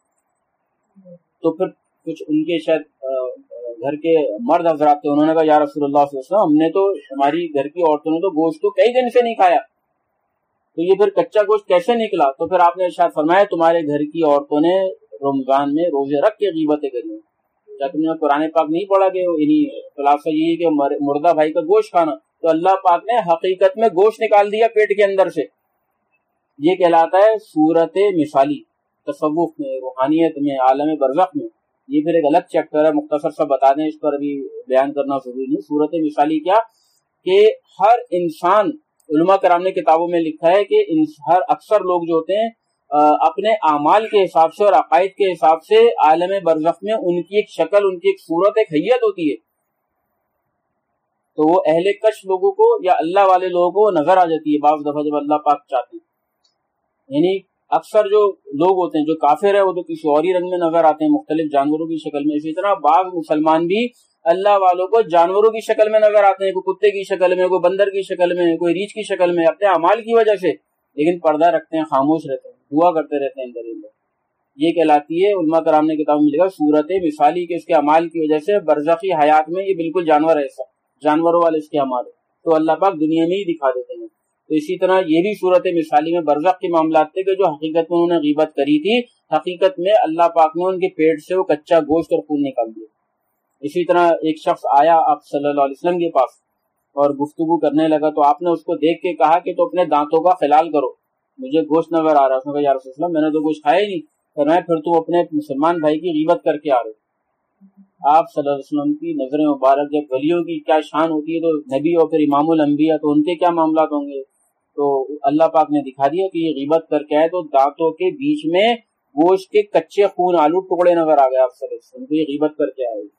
تو پھر کچھ ان کے شاید گھر کے مرد حضرات تھے, انہوں نے کہا یا رسول اللہ صلی اللہ علیہ وسلم, ہم نے تو, ہماری گھر کی عورتوں نے تو گوشت تو کئی دن سے نہیں کھایا, تو یہ پھر کچا گوشت کیسے نکلا؟ تو پھر آپ نے ارشاد فرمایا تمہارے گھر کی عورتوں نے رمضان میں روزے رکھ کے غیبتیں کری ہیں. کیا تم نے قرآن پاک نہیں پڑھا کہ خلاصہ یہ ہے کہ مردہ بھائی کا گوشت کھانا؟ تو اللہ پاک نے حقیقت میں گوشت نکال دیا پیٹ کے اندر سے. یہ کہلاتا ہے صورت مثالی, تصوف میں, روحانیت میں, عالم برزخ میں. یہ پھر ایک الگ چیپٹر ہے, مختصر سا بتا دیں, اس پر ابھی بیان کرنا ضروری نہیں. صورت مثالی کیا کہ ہر انسان, علماء کرام نے کتابوں میں لکھا ہے کہ اکثر لوگ جو ہوتے ہیں اپنے اعمال کے حساب سے اور عقائد کے حساب سے عالم برزخ میں ان کی ایک شکل, ان کی ایک صورت, ایک حیت ہوتی ہے. تو وہ اہل کش لوگوں کو یا اللہ والے لوگوں کو نظر آ جاتی ہے بعض دفعہ جب اللہ پاک چاہتے ہیں. یعنی اکثر جو لوگ ہوتے ہیں جو کافر ہے وہ تو کسی اور ہی رنگ میں نظر آتے ہیں, مختلف جانوروں کی شکل میں. اسی طرح بعض مسلمان بھی اللہ والوں کو جانوروں کی شکل میں نظر آتے ہیں, کوئی کتے کی شکل میں, کوئی بندر کی شکل میں, کوئی ریچھ کی شکل میں, اپنے اعمال کی وجہ سے, لیکن پردہ رکھتے ہیں, خاموش رہتے ہیں, دعا کرتے رہتے ہیں اندر اندر. یہ کہلاتی ہے, علماء کرام نے کتاب میں لکھا, صورت مثالی کے اس کے اعمال کی وجہ سے برزخی حیات میں یہ بالکل جانور ہے, ایسا جانوروں والے اس کے اعمال, تو اللہ پاک دنیا میں ہی دکھا دیتے ہیں. تو اسی طرح یہ بھی صورت مثالی میں برزخ کے معاملات تھے کہ جو حقیقت میں انہوں نے غیبت کری تھی, حقیقت میں اللہ پاک نے ان کے پیٹ سے وہ کچا گوشت اور خون نکال دیا. اسی طرح ایک شخص آیا آپ صلی اللہ علیہ وسلم کے پاس اور گفتگو کرنے لگا, تو آپ نے اس کو دیکھ کے کہا کہ تو اپنے دانتوں کا خلال کرو, مجھے گوشت نظر آ رہا ہے. اس نے کہا یا رسول اللہ میں نے تو گوشت کھایا ہی نہیں. فرمایا پھر تو اپنے مسلمان بھائی کی غیبت کر کے آ رہے. آپ صلی اللہ علیہ وسلم کی نظر مبارک, جب ولیوں کی کیا شان ہوتی ہے تو نبی اور پھر امام الانبیاء, تو ان کے کیا معاملات ہوں گے. تو اللہ پاک نے دکھا دیا کہ یہ غیبت کر کے آئے تو دانتوں کے بیچ میں گوشت کے کچے خون آلو ٹکڑے نظر آ گئے آپ صلی اللہ علیہ وسلم کو, یہ غیبت کر کے آئے.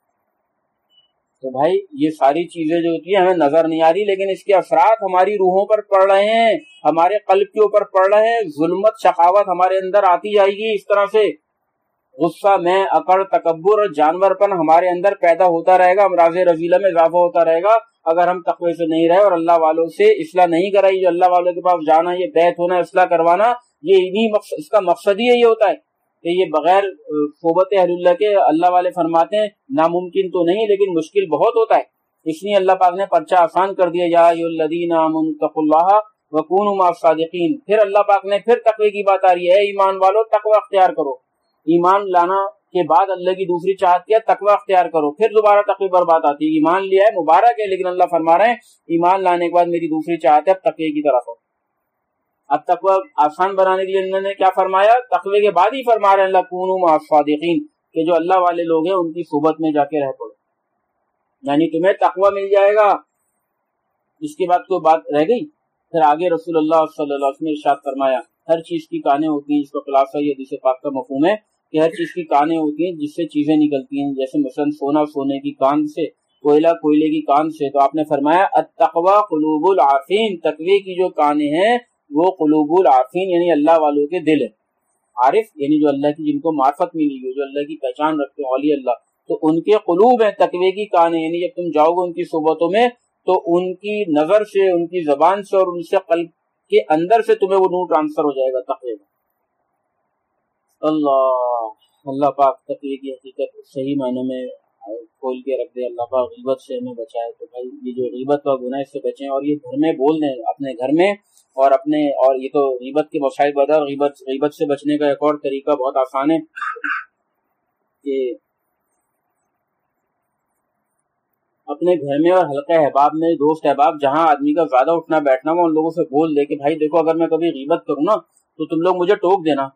تو بھائی یہ ساری چیزیں جو ہوتی ہیں ہمیں نظر نہیں آ رہی, لیکن اس کے اثرات ہماری روحوں پر پڑ رہے ہیں, ہمارے قلب کے اوپر پڑ رہے ہیں. ظلمت, شقاوت ہمارے اندر آتی جائے گی اس طرح سے, غصہ, میں, اکڑ, تکبر اور جانور پن ہمارے اندر پیدا ہوتا رہے گا, امراض رذیلہ میں اضافہ ہوتا رہے گا اگر ہم تقوی سے نہیں رہے اور اللہ والوں سے اصلاح نہیں کرائی. جو اللہ والوں کے پاس جانا, یہ بیعت ہونا, اصلاح کروانا, یہ اس کا مقصد ہی یہ ہوتا ہے کہ یہ بغیر صحبت اہل اللہ کے, اللہ والے فرماتے ہیں ناممکن تو نہیں لیکن مشکل بہت ہوتا ہے. اس لیے اللہ پاک نے پرچہ آسان کر دیا, یا ایھا الذین آمنوا اتقوا اللہ وکونوا مع الصادقین. پھر اللہ پاک نے پھر تقوی کی بات آ رہی ہے, ایمان والو تقوی اختیار کرو. ایمان لانا کے بعد اللہ کی دوسری چاہت کیا, تقوی اختیار کرو. پھر دوبارہ تقوی پر بات آتی ہے, ایمان لیا ہے مبارک ہے, لیکن اللہ فرما رہے ہیں ایمان لانے کے بعد میری دوسری چاہت ہے اب تقوی کی طرف ہو. اب تقوی آسان بنانے کے لیے انہوں نے کیا فرمایا, تقوی کے بعد ہی فرما رہے ہیں اللہ کونوا مع الصادقین, کہ جو اللہ والے لوگ ہیں ان کی صحبت میں جا کے رہ پڑو, یعنی تمہیں تقوی مل جائے گا. اس کے بعد کوئی بات رہ گئی؟ پھر آگے رسول اللہ صلی اللہ علیہ وسلم نے ارشاد فرمایا, ہر چیز کی کانیں ہوتی ہیں, اس کا خلاصہ یہ حدیث پاک کا مفہوم ہے کہ ہر چیز کی کانیں ہوتی ہیں جس سے چیزیں نکلتی ہیں, جیسے مثلا سونا سونے کی کان سے, کوئلہ کوئلے کی کان سے. تو آپ نے فرمایا التقوی قلوب العارفین, تقوی کی جو کانیں ہیں وہ قلوب العارفین یعنی اللہ والوں کے دل ہے. عارف یعنی جو اللہ کی جن کو معرفت ملی ہوئی، جو اللہ کی پہچان رکھتے ہیں، اولیاء اللہ، تو ان کے قلوب ہیں تقوی کی کان ہے، یعنی جب تم جاؤ گے ان کی صحبتوں میں تو ان کی نظر سے، ان کی زبان سے اور ان سے قلب کے اندر سے تمہیں وہ نور ٹرانسفر ہو جائے گا تقوی کا. اللہ پاک تقوی کی حقیقت صحیح معنوں میں کھول کے رکھ دے. اللہ پاک غیبت سے ہمیں بچائے. تو بھائی یہ جو غیبت کا گناہ اس سے بچیں، اور یہ گھر میں بول دیں اپنے گھر میں، اور یہ تو غیبت کے مسائل بتا. غیبت سے بچنے کا ایک اور طریقہ بہت آسان ہے کہ اپنے گھر میں اور حلقہ احباب میں، دوست احباب جہاں آدمی کا زیادہ اٹھنا بیٹھنا ہو، ان لوگوں سے بول دے کہ بھائی دیکھو اگر میں کبھی غیبت کروں نا تو تم لوگ مجھے ٹوک دینا.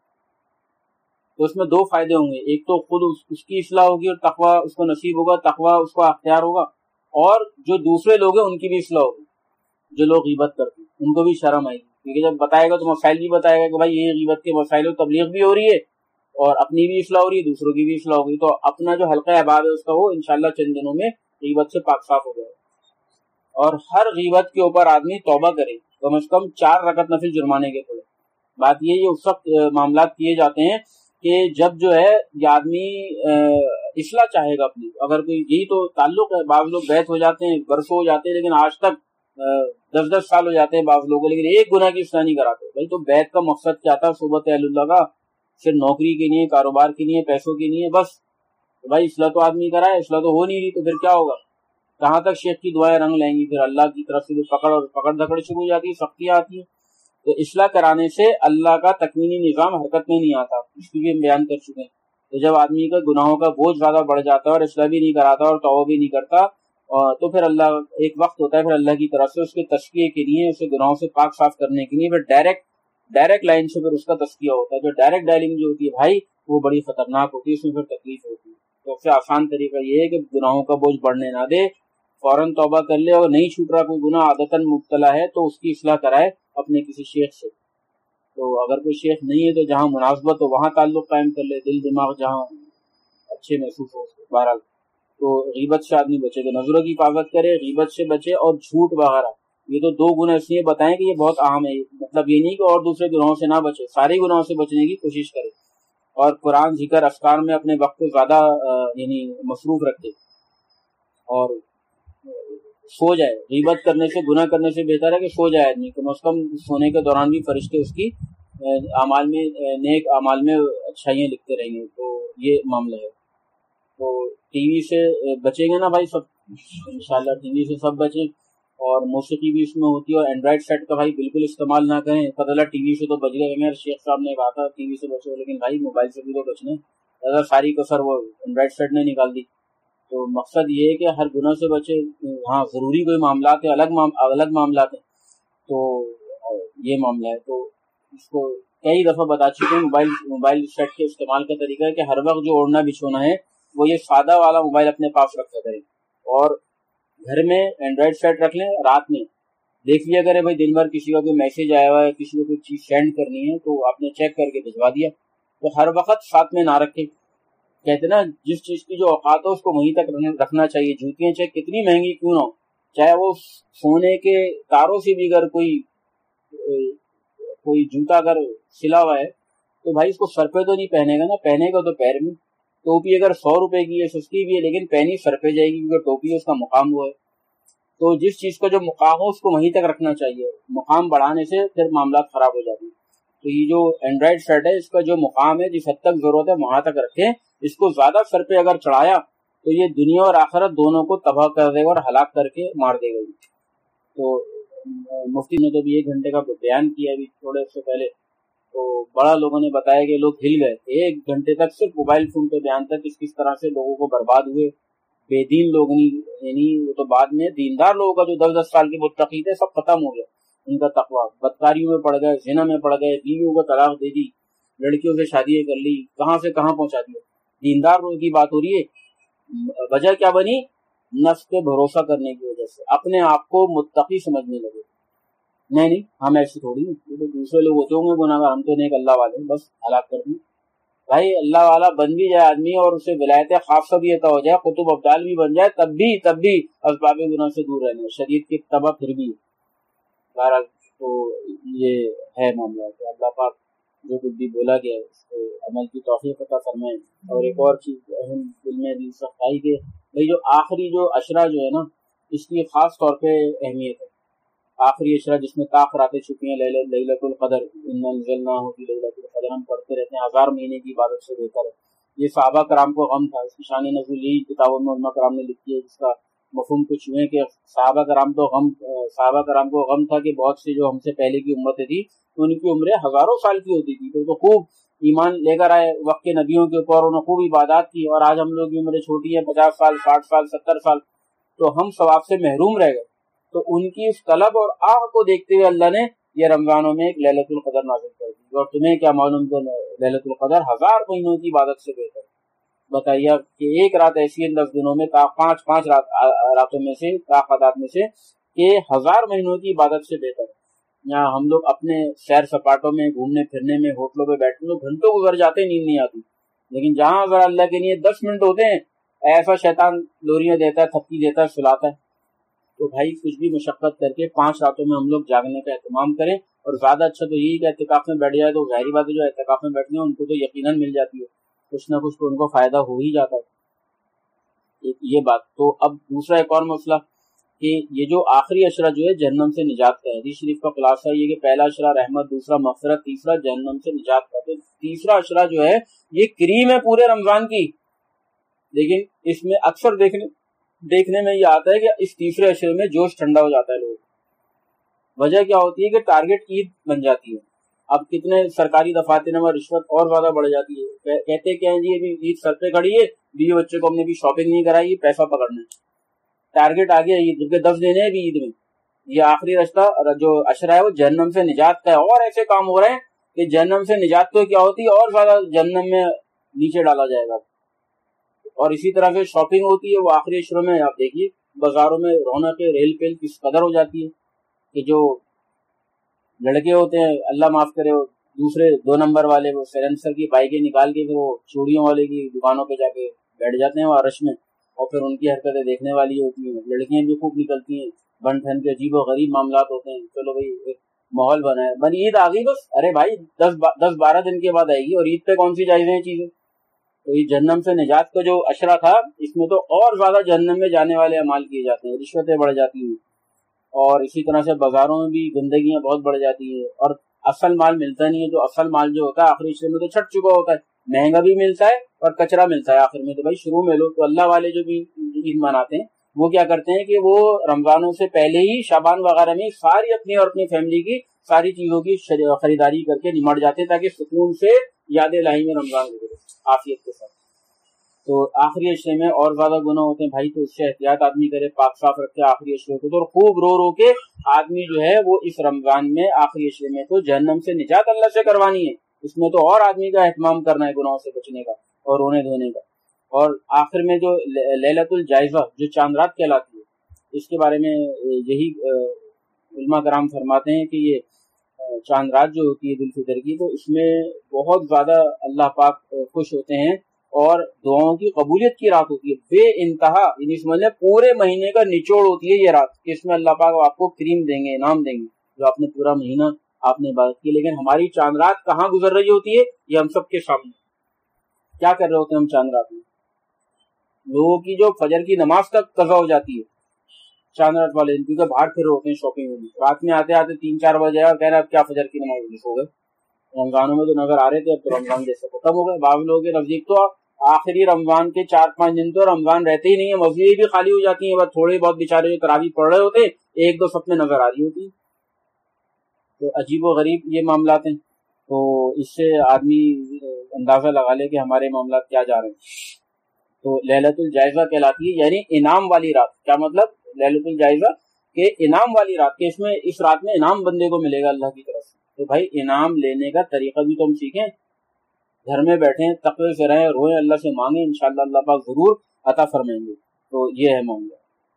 تو اس میں دو فائدے ہوں گے، ایک تو خود اس کی اصلاح ہوگی اور تقویٰ اس کو نصیب ہوگا، تقویٰ اس کو اختیار ہوگا، اور جو دوسرے لوگ ہیں ان کی بھی اصلاح ہوگی. جو لوگ غیبت کرتے ہیں ان کو بھی شرم آئے گی، کیونکہ جب بتائے گا تو مسائل بھی بتائے گا کہ بھائی یہ غیبت کے مسائل و تبلیغ بھی ہو رہی ہے اور اپنی بھی اصلاح ہو رہی ہے، دوسروں کی بھی اصلاح ہوگی. تو اپنا جو حلقہ احباب ہے اس کا وہ انشاءاللہ چند دنوں میں غیبت سے پاک صاف ہو جائے. اور ہر غیبت کے اوپر آدمی توبہ کرے، کم از کم 4 رکعت نفل جرمانے کے پڑے. بات یہ اس وقت معاملات کیے جاتے ہیں کہ جب جو ہے یہ آدمی اصلاح چاہے گا اپنی. اگر کوئی یہی تو تعلق ہے، بعض لوگ بیت ہو جاتے ہیں، برسوں ہو جاتے ہیں، لیکن آج تک 10 سال ہو جاتے ہیں بعض لوگوں، لیکن ایک گناہ کی اصلاح نہیں کراتے. بھائی تو بیت کا مقصد کیا تھا؟ صحبت اہل اللہ کا، صرف نوکری کے لیے، کاروبار کے لیے، پیسوں کے لیے بس. بھائی اصلاح تو آدمی کرائے، اصلاح تو ہو نہیں رہی، تو پھر کیا ہوگا؟ کہاں تک شیخ کی دعائیں رنگ لیں گی؟ پھر اللہ کی طرف سے پکڑ دھکڑ شروع ہو جاتی ہے، سختیاں آتی ہیں. تو اصلاح کرانے سے اللہ کا تکوینی نظام حرکت میں نہیں آتا، اس کی بھی ہم بیان کر چکے ہیں. تو جب آدمی کا گناہوں کا بوجھ زیادہ بڑھ جاتا ہے اور اصلاح بھی نہیں کراتا اور توبہ بھی نہیں کرتا، تو پھر اللہ ایک وقت ہوتا ہے پھر اللہ کی طرف سے اس کے تزکیے کے لیے، اسے گناہوں سے پاک صاف کرنے کے لیے پھر ڈائریکٹ لائن سے پھر اس کا تزکیہ ہوتا ہے. جو ڈائریکٹ ڈائلنگ جو ہوتی ہے بھائی وہ بڑی خطرناک ہوتی ہے، اس میں پھر تکلیف ہوتی ہے. تو سب سے آسان طریقہ یہ ہے کہ گناہوں کا بوجھ بڑھنے نہ دے، فوراً توبہ کر لے، اور نہیں چھوٹ رہا کوئی گناہ، عادتاً مبتلا ہے تو اس کی اصلاح کرائے اپنے کسی شیخ سے. تو اگر کوئی شیخ نہیں ہے تو جہاں مناسبت ہو وہاں تعلق قائم کر لے، دل دماغ جہاں اچھے محسوس ہو. بہرحال تو غیبت سے آدمی بچے، تو نظروں کی حفاظت کرے، غیبت سے بچے، اور جھوٹ وغیرہ. یہ تو 2 گناہ اس لیے بتائیں کہ یہ بہت اہم ہے. مطلب یہ نہیں کہ اور دوسرے گناہوں سے نہ بچے، سارے گناہوں سے بچنے کی کوشش کرے، اور قرآن ذکر اذکار میں اپنے وقت کو زیادہ یعنی مصروف رکھے اور سو جائے. غیبت کرنے سے، گناہ کرنے سے بہتر ہے کہ سو جائے آدمی. کم از کم سونے کے دوران بھی فرشتے اس کی اعمال میں، نیک اعمال میں اچھائیاں لکھتے رہیں گے. تو یہ معاملہ ہے. تو ٹی وی سے بچیں گے نا بھائی سب انشاءاللہ، ٹی وی سے سب بچیں، اور موسیقی بھی اس میں ہوتی ہے. اور اینڈرائڈ سیٹ کا بھائی بالکل استعمال نہ کریں. پتہ چلا ٹی وی سے تو بچ گئے، میرے شیخ صاحب نے کہا تھا ٹی وی سے بچو، لیکن بھائی موبائل سے بھی تو بچنا ہے. اگر ساری کسر وہ اینڈرائڈ سیٹ نے نکال دی. تو مقصد یہ ہے کہ ہر گناہ سے بچے. ہاں ضروری کوئی معاملات ہیں، الگ معاملات ہیں، تو یہ معاملہ ہے. تو اس کو کئی دفعہ بتا چکے ہیں. موبائل سیٹ کے استعمال کا طریقہ ہے کہ ہر وقت جو اوڑھنا بچھونا ہے وہ یہ سادہ والا موبائل اپنے پاس رکھا کریں، اور گھر میں اینڈرائڈ سیٹ رکھ لیں. رات میں دیکھ لیا کریں بھائی دن بھر کسی کا کوئی میسج آیا ہوا ہے، کسی کو کوئی چیز سینڈ کرنی ہے تو آپ نے چیک کر کے بھجوا دیا. تو ہر وقت ساتھ میں نہ رکھیں. کہتے نا جس چیز کی جو اوقات ہو اس کو وہیں تک رکھنا چاہیے. جوتیاں چاہے کتنی مہنگی کیوں نہ ہو، چاہے وہ سونے کے تاروں سے بھی اگر کوئی جوتا اگر سلا ہوا ہے تو بھائی اس کو سر پہ تو نہیں پہنے گا نا، پہنے گا تو پیر میں. ٹوپی اگر 100 روپے کی ہے، سستی بھی ہے، لیکن پہنی سر پہ جائے گی کیونکہ ٹوپی اس کا مقام ہوا ہے. تو جس چیز کا جو مقام ہو اس کو وہیں تک رکھنا چاہیے. مقام بڑھانے سے پھر معاملات خراب ہو جاتے ہیں. تو یہ جو اینڈرائڈ سیٹ ہے اس کا جو مقام ہے، جس حد تک ضرورت ہے وہاں تک رکھیں. اس کو زیادہ سر پہ اگر چڑھایا تو یہ دنیا اور آخرت دونوں کو تباہ کر دے گا اور ہلاک کر کے مار دے گا. تو مفتی نے تو بھی 1 گھنٹے کا بیان کیا ابھی تھوڑے سے پہلے. تو بڑا لوگوں نے بتایا کہ لوگ ہل گئے. 1 گھنٹے تک صرف موبائل فون پہ بیان تھا، کس طرح سے لوگوں کو برباد ہوئے. بے دین لوگ نہیں، یعنی وہ تو بعد میں دیندار لوگوں کا جو 10 سال کے متقی تھے سب ختم ہو گیا. ان کا تقویٰ بدکاریوں میں پڑ گئے، زنا میں پڑ گئے، بیویوں کو طلاق دے دی، لڑکیوں سے شادیاں کر لی، کہاں سے کہاں پہنچا دیا. دیندار لوگوں کی بات ہو رہی ہے. وجہ کیا بنی؟ نفس پہ بھروسہ کرنے کی وجہ سے اپنے آپ کو متقی سمجھنے لگے. نہیں ہم ایسے تھوڑی، تو دوسرے لوگ ہوتے ہوں گے گناہگار، ہم تو نیک اللہ والے، بس ہلاک کر دیں. بھائی اللہ والا بن بھی جائے آدمی اور اسے ولایت خاصہ بھی عطا ہو جائے، قطب ابدال بھی بن جائے، تب بھی اسباب گناہ سے دور رہنا. شریعت کی تباہ پھر بھی بہرحال تو یہ ہے معاملہ کہ اللہ پاک جو کچھ بھی بولا گیا ہے اس کو عمل کی توفیق عطا فرمائے. اور ایک اور چیز اہم دل میں بھی سخت آئی کہ بھئی جو آخری جو عشرہ جو ہے نا اس کی خاص طور پہ اہمیت ہے. آخری عشرہ جس میں طاق راتیں چھپی ہیں، لیلۃ القدر، انا انزلناہ فی لیلۃ القدر، ہم پڑھتے رہتے ہیں، 1000 مہینے کی عبادت سے بہتر ہے. یہ صحابہ کرام کو غم تھا. اس کی شان نزول یہی کتابوں میں علماء کرام نے لکھی ہے، جس کا مفہوم کچھ ہوئے کہ صحابہ کرام کو غم تھا کہ بہت سی جو ہم سے پہلے کی امتیں تھی ان کی عمریں ہزاروں سال کی ہوتی تھی، تو خوب ایمان لے کر آئے وقت کے نبیوں کے اوپر، انہوں نے خوب عبادات کی، اور آج ہم لوگ کی عمریں چھوٹی ہیں، 50 سال 60 سال 70 سال، تو ہم ثواب سے محروم رہ گئے. تو ان کی اس طلب اور آہ کو دیکھتے ہوئے اللہ نے یہ رمضانوں میں ایک لیلۃ القدر نازل کر دی. اور تمہیں کیا معلوم کہ لیلۃ القدر 1000 مہینوں کی عبادت سے بہتر ہے. بتائیے کہ ایک رات ایسی ہے 10 دنوں میں، پانچ راتوں میں سے، تعداد میں سے، کہ 1000 مہینوں کی عبادت سے بہتر ہے. یہاں ہم لوگ اپنے سیر سپاٹوں میں، گھومنے پھرنے میں، ہوٹلوں پہ بیٹھنے میں گھنٹوں گزر جاتے ہیں، نیند نہیں آتی. لیکن جہاں اگر اللہ کے لیے 10 منٹ ہوتے ہیں، ایسا شیطان لوریاں دیتا ہے، تھپکی دیتا ہے، سلاتا ہے. تو بھائی کچھ بھی مشقت کر کے 5 راتوں میں ہم لوگ جاگنے کا اہتمام کریں. اور زیادہ اچھا تو یہی کہ اعتکاف میں بیٹھ جائے، تو ظاہری بات ہے جو اعتکاف میں بیٹھنے ہیں ان کو تو یقیناً مل جاتی ہے، کچھ نہ کچھ تو ان کو فائدہ ہو ہی جاتا ہے. یہ بات. تو اب دوسرا ایک اور مسئلہ کہ یہ جو آخری عشرہ جو ہے جہنم سے نجات کا ہے. حدیث شریف کا خلاصہ یہ کہ پہلا عشرہ رحمت، دوسرا مغفرت، تیسرا جہنم سے نجات کا. تو تیسرا عشرہ جو ہے یہ کریم ہے پورے رمضان کی. لیکن اس میں اکثر دیکھنے میں یہ آتا ہے کہ اس تیسرے عشرے میں جوش ٹھنڈا ہو جاتا ہے لوگ. وجہ کیا ہوتی ہے کہ ٹارگٹ عید بن جاتی ہے. اب کتنے سرکاری دفاتر میں رشوت اور زیادہ بڑھ جاتی ہے. کہتے کیا ہیں جی ابھی عید سر پہ کھڑی ہے، بیوی بچے کو ہم نے بھی شاپنگ نہیں کرائی، پیسہ پکڑنا ہے. ٹارگٹ آ گیا عید کے 10 دینے ہیں بھی عید میں. یہ آخری رشتہ جو عشرہ ہے وہ جہنم سے نجات کا ہے. اور ایسے کام ہو رہے ہیں کہ جہنم سے نجات تو کیا ہوتی ہے، اور زیادہ جہنم میں نیچے ڈالا جائے گا. اور اسی طرح سے شاپنگ ہوتی ہے وہ آخری عشرے میں. آپ دیکھیے بازاروں میں رونق ریل پیل کس قدر ہو جاتی ہے کہ جو لڑکے ہوتے ہیں، اللہ معاف کرے، دوسرے 2 نمبر والے وہ سیلنسر کی بائکیں نکال کے پھر وہ چوڑیوں والے کی دکانوں پہ جا کے بیٹھ جاتے ہیں وہاں رش میں، اور پھر ان کی حرکتیں دیکھنے والی ہوتی ہیں. لڑکیاں بھی خوب نکلتی ہیں، بن ٹھن کے عجیب و غریب معاملات ہوتے ہیں. چلو بھائی ایک ماحول بنا ہے، بن عید آ گئی بس. ارے بھائی 10-12 دن کے بعد آئے گی، اور عید پہ کون سی جائزیں ہیں چیزیں. تو یہ جہنم سے نجات کا جو عشرہ تھا اس میں تو اور زیادہ جہنم میں جانے والے اعمال کیے جاتے ہیں، رشوتیں بڑھ جاتی ہیں، اور اسی طرح سے بازاروں میں بھی گندگیاں بہت بڑھ جاتی ہیں، اور اصل مال ملتا نہیں ہے. جو اصل مال جو ہوتا ہے آخری عشرے میں تو چھٹ چکا ہوتا ہے، مہنگا بھی ملتا ہے اور کچرا ملتا ہے آخر میں. تو بھائی شروع میں لوگ تو اللہ والے جو بھی عید مناتے ہیں وہ کیا کرتے ہیں کہ وہ رمضانوں سے پہلے ہی شعبان وغیرہ میں ساری اپنی اور اپنی فیملی کی ساری چیزوں کی خریداری کر کے نمٹ جاتے ہیں تاکہ سکون سے یاد الہی میں رمضان گزرے عافیت کے ساتھ. تو آخری عشرے میں اور زیادہ گناہ ہوتے ہیں بھائی، تو اس سے احتیاط آدمی کرے، پاک صاف رکھے آخری عشرے کو. تو خوب رو رو کے آدمی جو ہے وہ اس رمضان میں آخری عشرے میں تو جہنم سے نجات اللہ سے کروانی ہے. اس میں تو اور آدمی کا اہتمام کرنا ہے گناہوں سے بچنے کا اور رونے دھونے کا. اور آخر میں جو لیلۃ الجائزہ جو چاند رات کہلاتی ہے، اس کے بارے میں یہی علماء کرام فرماتے ہیں کہ یہ چاند رات جو ہوتی ہے عید الفطر کی، تو اس میں بہت زیادہ اللہ پاک خوش ہوتے ہیں اور دعاؤں کی قبولیت کی رات ہوتی ہے بے انتہا. یعنی اس میں پورے مہینے کا نچوڑ ہوتی ہے یہ رات کہ اس میں اللہ پاک آپ کو کریم دیں گے، انعام دیں گے جو آپ نے پورا مہینہ آپ نے عبادت کی. لیکن ہماری چاند رات کہاں گزر رہی ہوتی ہے یہ ہم سب کے سامنے. کیا کر رہے ہوتے ہیں ہم چاند رات میں؟ لوگوں کی جو فجر کی نماز تک قضا ہو جاتی ہے چاند رات والے دن، کیونکہ باہر پھر ہوتے ہیں شاپنگ میں. رات میں آتے آتے 3-4 بجے اور کہہ رہے اب کیا فجر کی نماز ہو گئے. رمضانوں میں تو نظر آ رہے تھے، اب تو رمضان جیسے ختم ہو گئے. بعض لوگوں کے نزدیک تو آخری رمضان کے 4-5 دن تو رمضان رہتے ہی نہیں ہے، مسجدیں بھی خالی ہو جاتی ہیں، بس تھوڑے بہت بیچارے جو تراویح پڑھ رہے ہوتے ہیں 1-2 سب میں نظر آ رہی ہوتی ہے. تو عجیب و غریب یہ معاملات ہیں. تو اس سے آدمی اندازہ لگا لے کہ ہمارے معاملات کیا جا رہے ہیں. تو لیلۃ الجائزہ کہلاتی ہے، یعنی انعام والی رات. کیا مطلب لیلۃ الجائزہ؟ کہ انعام والی رات، کہ اس رات میں انعام بندے کو ملے گا اللہ کی طرف سے. تو بھائی انعام لینے کا طریقہ بھی تو ہم سیکھیں. گھر میں بیٹھیں، تقوی سے رہیں، روئیں، اللہ سے مانگیں، انشاءاللہ اللہ پاک ضرور عطا فرمائیں گے. تو یہ ہے معاملہ.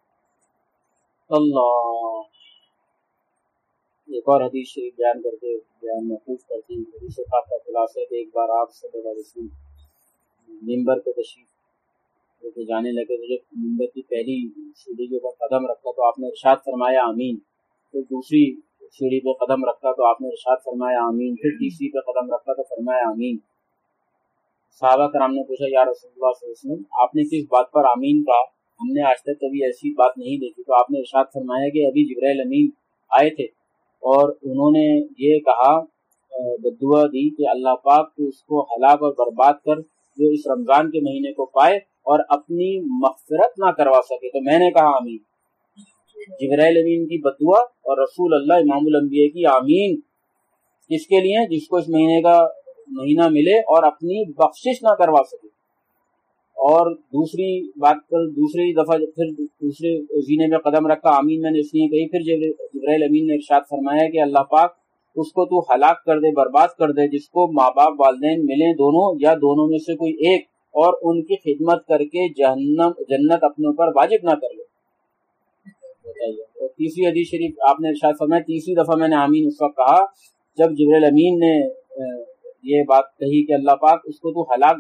اللہ ایک اور حدیث شریف بیان کر کے بیان محفوظ کرتی ہیں. حدیث پاک کا خلاصہ ہے کہ ایک بار آپ صلی اللہ علیہ وسلم منبر پہ تشریف لے کے جانے لگے تو جب منبر کی پہلی سیڑھی کے اوپر قدم رکھا تو آپ نے ارشاد فرمایا آمین. تو دوسری सीढ़ी पे कदम रखा तो आपने इरशाद फरमाया आमीन, फिर तीसरी पे कदम रखा तो फरमाया आमीन। सहाबा कराम ने पूछा या रसूलुल्लाह सल्लल्लाहु अलैहि वसल्लम आपने किस बात पर आमीन कहा, हमने आज तक कभी ऐसी बात नहीं देखी। तो आपने इरशाद फरमाया कि अभी जिब्राइल अमीन आए थे और उन्होंने ये कहा, बद्दुआ दी कि अल्लाह पाक तो उसको हलाक और बर्बाद कर जो इस रमजान के महीने को पाए और अपनी मग़फ़िरत ना करवा सके। तो मैंने कहा आमीन। जिब्राइल अमीन की बद्दुआ और रसूल अल्लाह इमामुल अंबिया की आमीन किसके लिए, जिसको इस महीने का महीना मिले और अपनी बख्शिश ना करवा सके। और दूसरी बात पर दूसरी दफा फिर दूसरे जीने में कदम रखा, आमीन मैंने इसलिए कही। फिर जिब्राइल अमीन ने इरशाद फरमाया कि अल्लाह पाक उसको तू हलाक कर दे, बर्बाद कर दे, जिसको माँ बाप वालिदैन मिले दोनों या दोनों में से कोई एक, और उनकी खिदमत करके जन्नत अपने ऊपर वाजिब ना कर ले। बताइए। और तीसरी हदीस शरीफ आपने इरशाद फरमाया, तीसरी दफा मैंने आमीन उस वक्त कहा जब जिब्राइल अमीन ने ये बात कही कि अल्लाह पाक उसको तू हलाक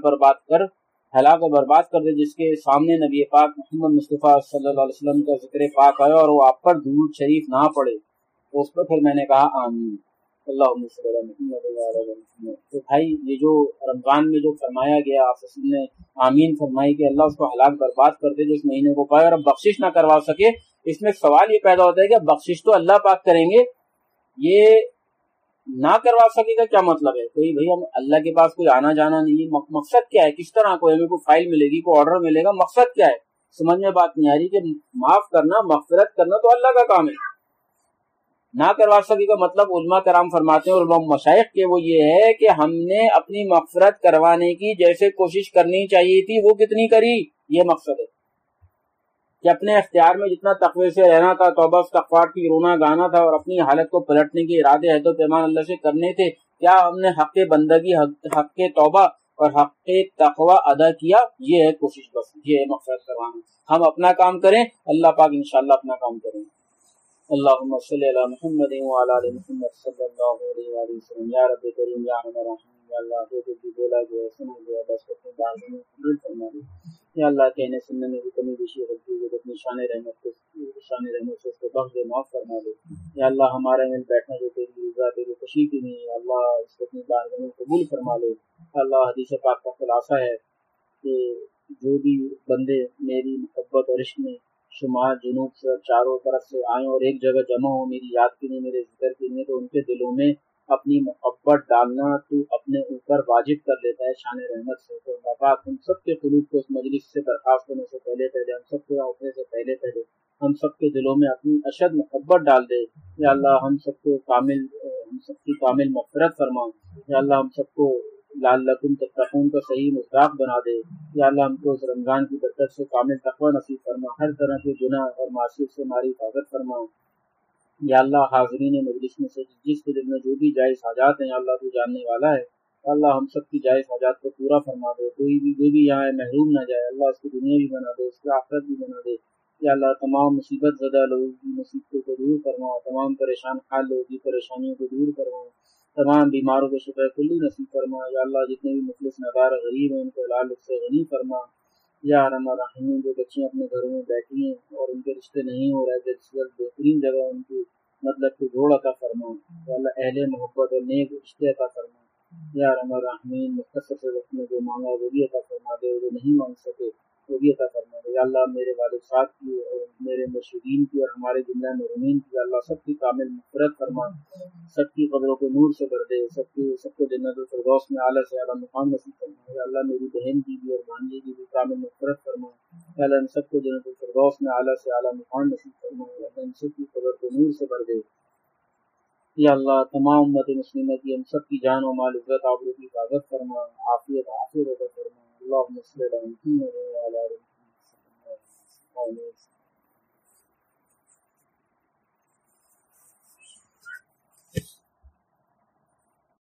और बर्बाद कर दे, जिसके सामने नबी पाक मोहम्मद मुस्तफ़ा सल्लल्लाहु अलैहि वसल्लम का जिक्र पाक आया और वो आप पर दुरूद शरीफ ना पड़े। तो उस पर फिर मैंने कहा आमीन। अल्लाहुम्मा सल्ली अला मुहम्मद व अला आलि मुहम्मद। तो भाई ये जो रमजान में जो फरमाया गया, आप ने आमीन फरमाई कि अल्लाह उसको हलाक बर्बाद कर दे जो इस महीने को पाए और अब बख्शिश ना करवा सके। इसमें सवाल ये पैदा होता है कि बख्शिश तो अल्लाह पाक करेंगे, ये ना करवा सकेगा क्या मतलब है? कोई भाई हम अल्लाह के पास कोई आना जाना नहीं है, मकसद क्या है? किस तरह कोई हमें कोई फाइल मिलेगी, कोई ऑर्डर मिलेगा, मकसद क्या है? समझ में बात नहीं आ रही कि माफ करना, मग़फ़िरत करना तो अल्लाह का काम है। ना करवा सकेगा मतलब उलमा कराम फरमाते हैं, उलमा मशाइख के, वो ये है कि हमने अपनी मग़फ़िरत करवाने की जैसे कोशिश करनी चाहिए थी वो कितनी करी, ये मकसद है कि अपने इख्तियार में जितना तक़वे से रहना था, तौबा इस्तग़फ़ार की रोना गाना था और अपनी हालत को पलटने के इरादे है तो पैमान अल्लाह से करने थे, क्या हमने हक़ बंदगी, हक़ तौबा और हक़ तक़वा अदा किया? ये है कोशिश, बस ये है मक़सद करवाना। हम अपना काम करें, अल्लाह पाक इंशाअल्लाह अपना काम करें। अल्लाहुम्मा सल्ली अला मुहम्मद व अला आलि मुहम्मद सल्लल्लाहु अलैहि वसल्लम। या रब्बी करीम या अरहम अर्राहिमीन, या अल्लाह जो भी बोला गया सुना गया बस अपने बारे में कबूल फरमा ले। या अल्लाह कहने सुनने में भी कमी बेशी रखी है, अपनी शान रहमत से उसको बख्श दे, माफ फरमा दे। या अल्लाह हमारे में बैठना जो तेरी रज़ा तेरी खुशी की नहीं है, अल्लाह इसको अपनी बारगाह में कबूल फरमा ले। अल्लाह हदीस पाक का खुलासा है कि जो भी बंदे मेरी मोहब्बत और इश्क में शुमार जुनूब से चारों तरफ से आए और एक जगह जमा हो मेरी याद के लिए, मेरे जिक्र के लिए, तो उनके दिलों में अपनी मोहब्बत डालना तू अपने ऊपर वाजिब कर लेता है शान रहमत से। तो अल्लाह पाक हम सब के कुलूब को उस मजलिस से दरखास्त करने से पहले हम सब के उठने से पहले हम सब के दिलों में अपनी अशद मोहब्बत डाल दे। या अल्लाह हम सबकी कामिल मग़फ़िरत फरमा। या अल्लाह हम सबको लअल्लकुम तत्तक़ून का सही मुस्ताक बना दे। या अल्लाह हमको इस रमज़ान की बरकत से कामिल तक़वा नसीब फरमा, हर तरह के गुनाह और मासियत से हमारी हिफाजत फरमा। या अल्लाह हाज़रीन मजलिस में से जिसके दिल में जो भी जायज़ हाजात हैं, या अल्लाह तू जानने वाला है, अल्लाह हम सब की जायज़ हाजात को पूरा फरमा दे। कोई भी जो भी यहाँ है महरूम ना जाए, अल्लाह उसकी दुनिया भी बना दे, उसकी आखिरत भी बना दे। या अल्लाह तमाम मुसीबत ज़दा लोगों की मुसीबतों को दूर फरमा, तमाम परेशान हाल लोगों की परेशानियों को दूर फरमा, तमाम बीमारों को शिफ़ा कुल्ली नसीब फरमा। या अल्लाह जितने भी मुखलिस नदार गरीब हैं उनको हलाल से गनी फरमा। या अरहम अर्राहिमीन जो बच्चियाँ अपने घरों में बैठी हैं और उनके रिश्ते नहीं हो रहे, जल्द बेहतरीन जगह उनकी मतलब की जोड़ अता फरमा। या अल्लाह अहले मोहब्बत और नेक रिश्ते अता फरमा। या अरहम अर्राहिमीन मुख्तसर से वक्त में जो मांगा वो भी अता फरमा दे, जो नहीं मांग सके वो भी अता फरमा दे। या अल्लाह मेरे वालिद साहब की और मेरे मुर्शिदीन की और हमारे जुमला मरूमीन की अल्लाह सबकी कामिल मग़फ़िरत फरमा, सबकी कब्रों को नूर से भर दे, सबको जन्नतुल फ़िरदौस में आला से आला मुकाम नसीब फरमा। या अल्लाह मेरी बहन की भी और भांजे की भी कामिल मग़फ़िरत फरमा। या अल्लाह इन सबको जन्नतुल फ़िरदौस में आला से आला मुकाम नसीब फरमा। या अल्लाह इन सबकी कब्र को नूर से भर दे। या अल्लाह तमाम उम्मत मुस्लिमा की हम सब की जान और माल इज़्ज़त आबरू की हिफाजत फरमा, आफियत अता फरमा। अल्लाहुम्मा सल्ली अला मुहम्मद व अला आलि मुहम्मद।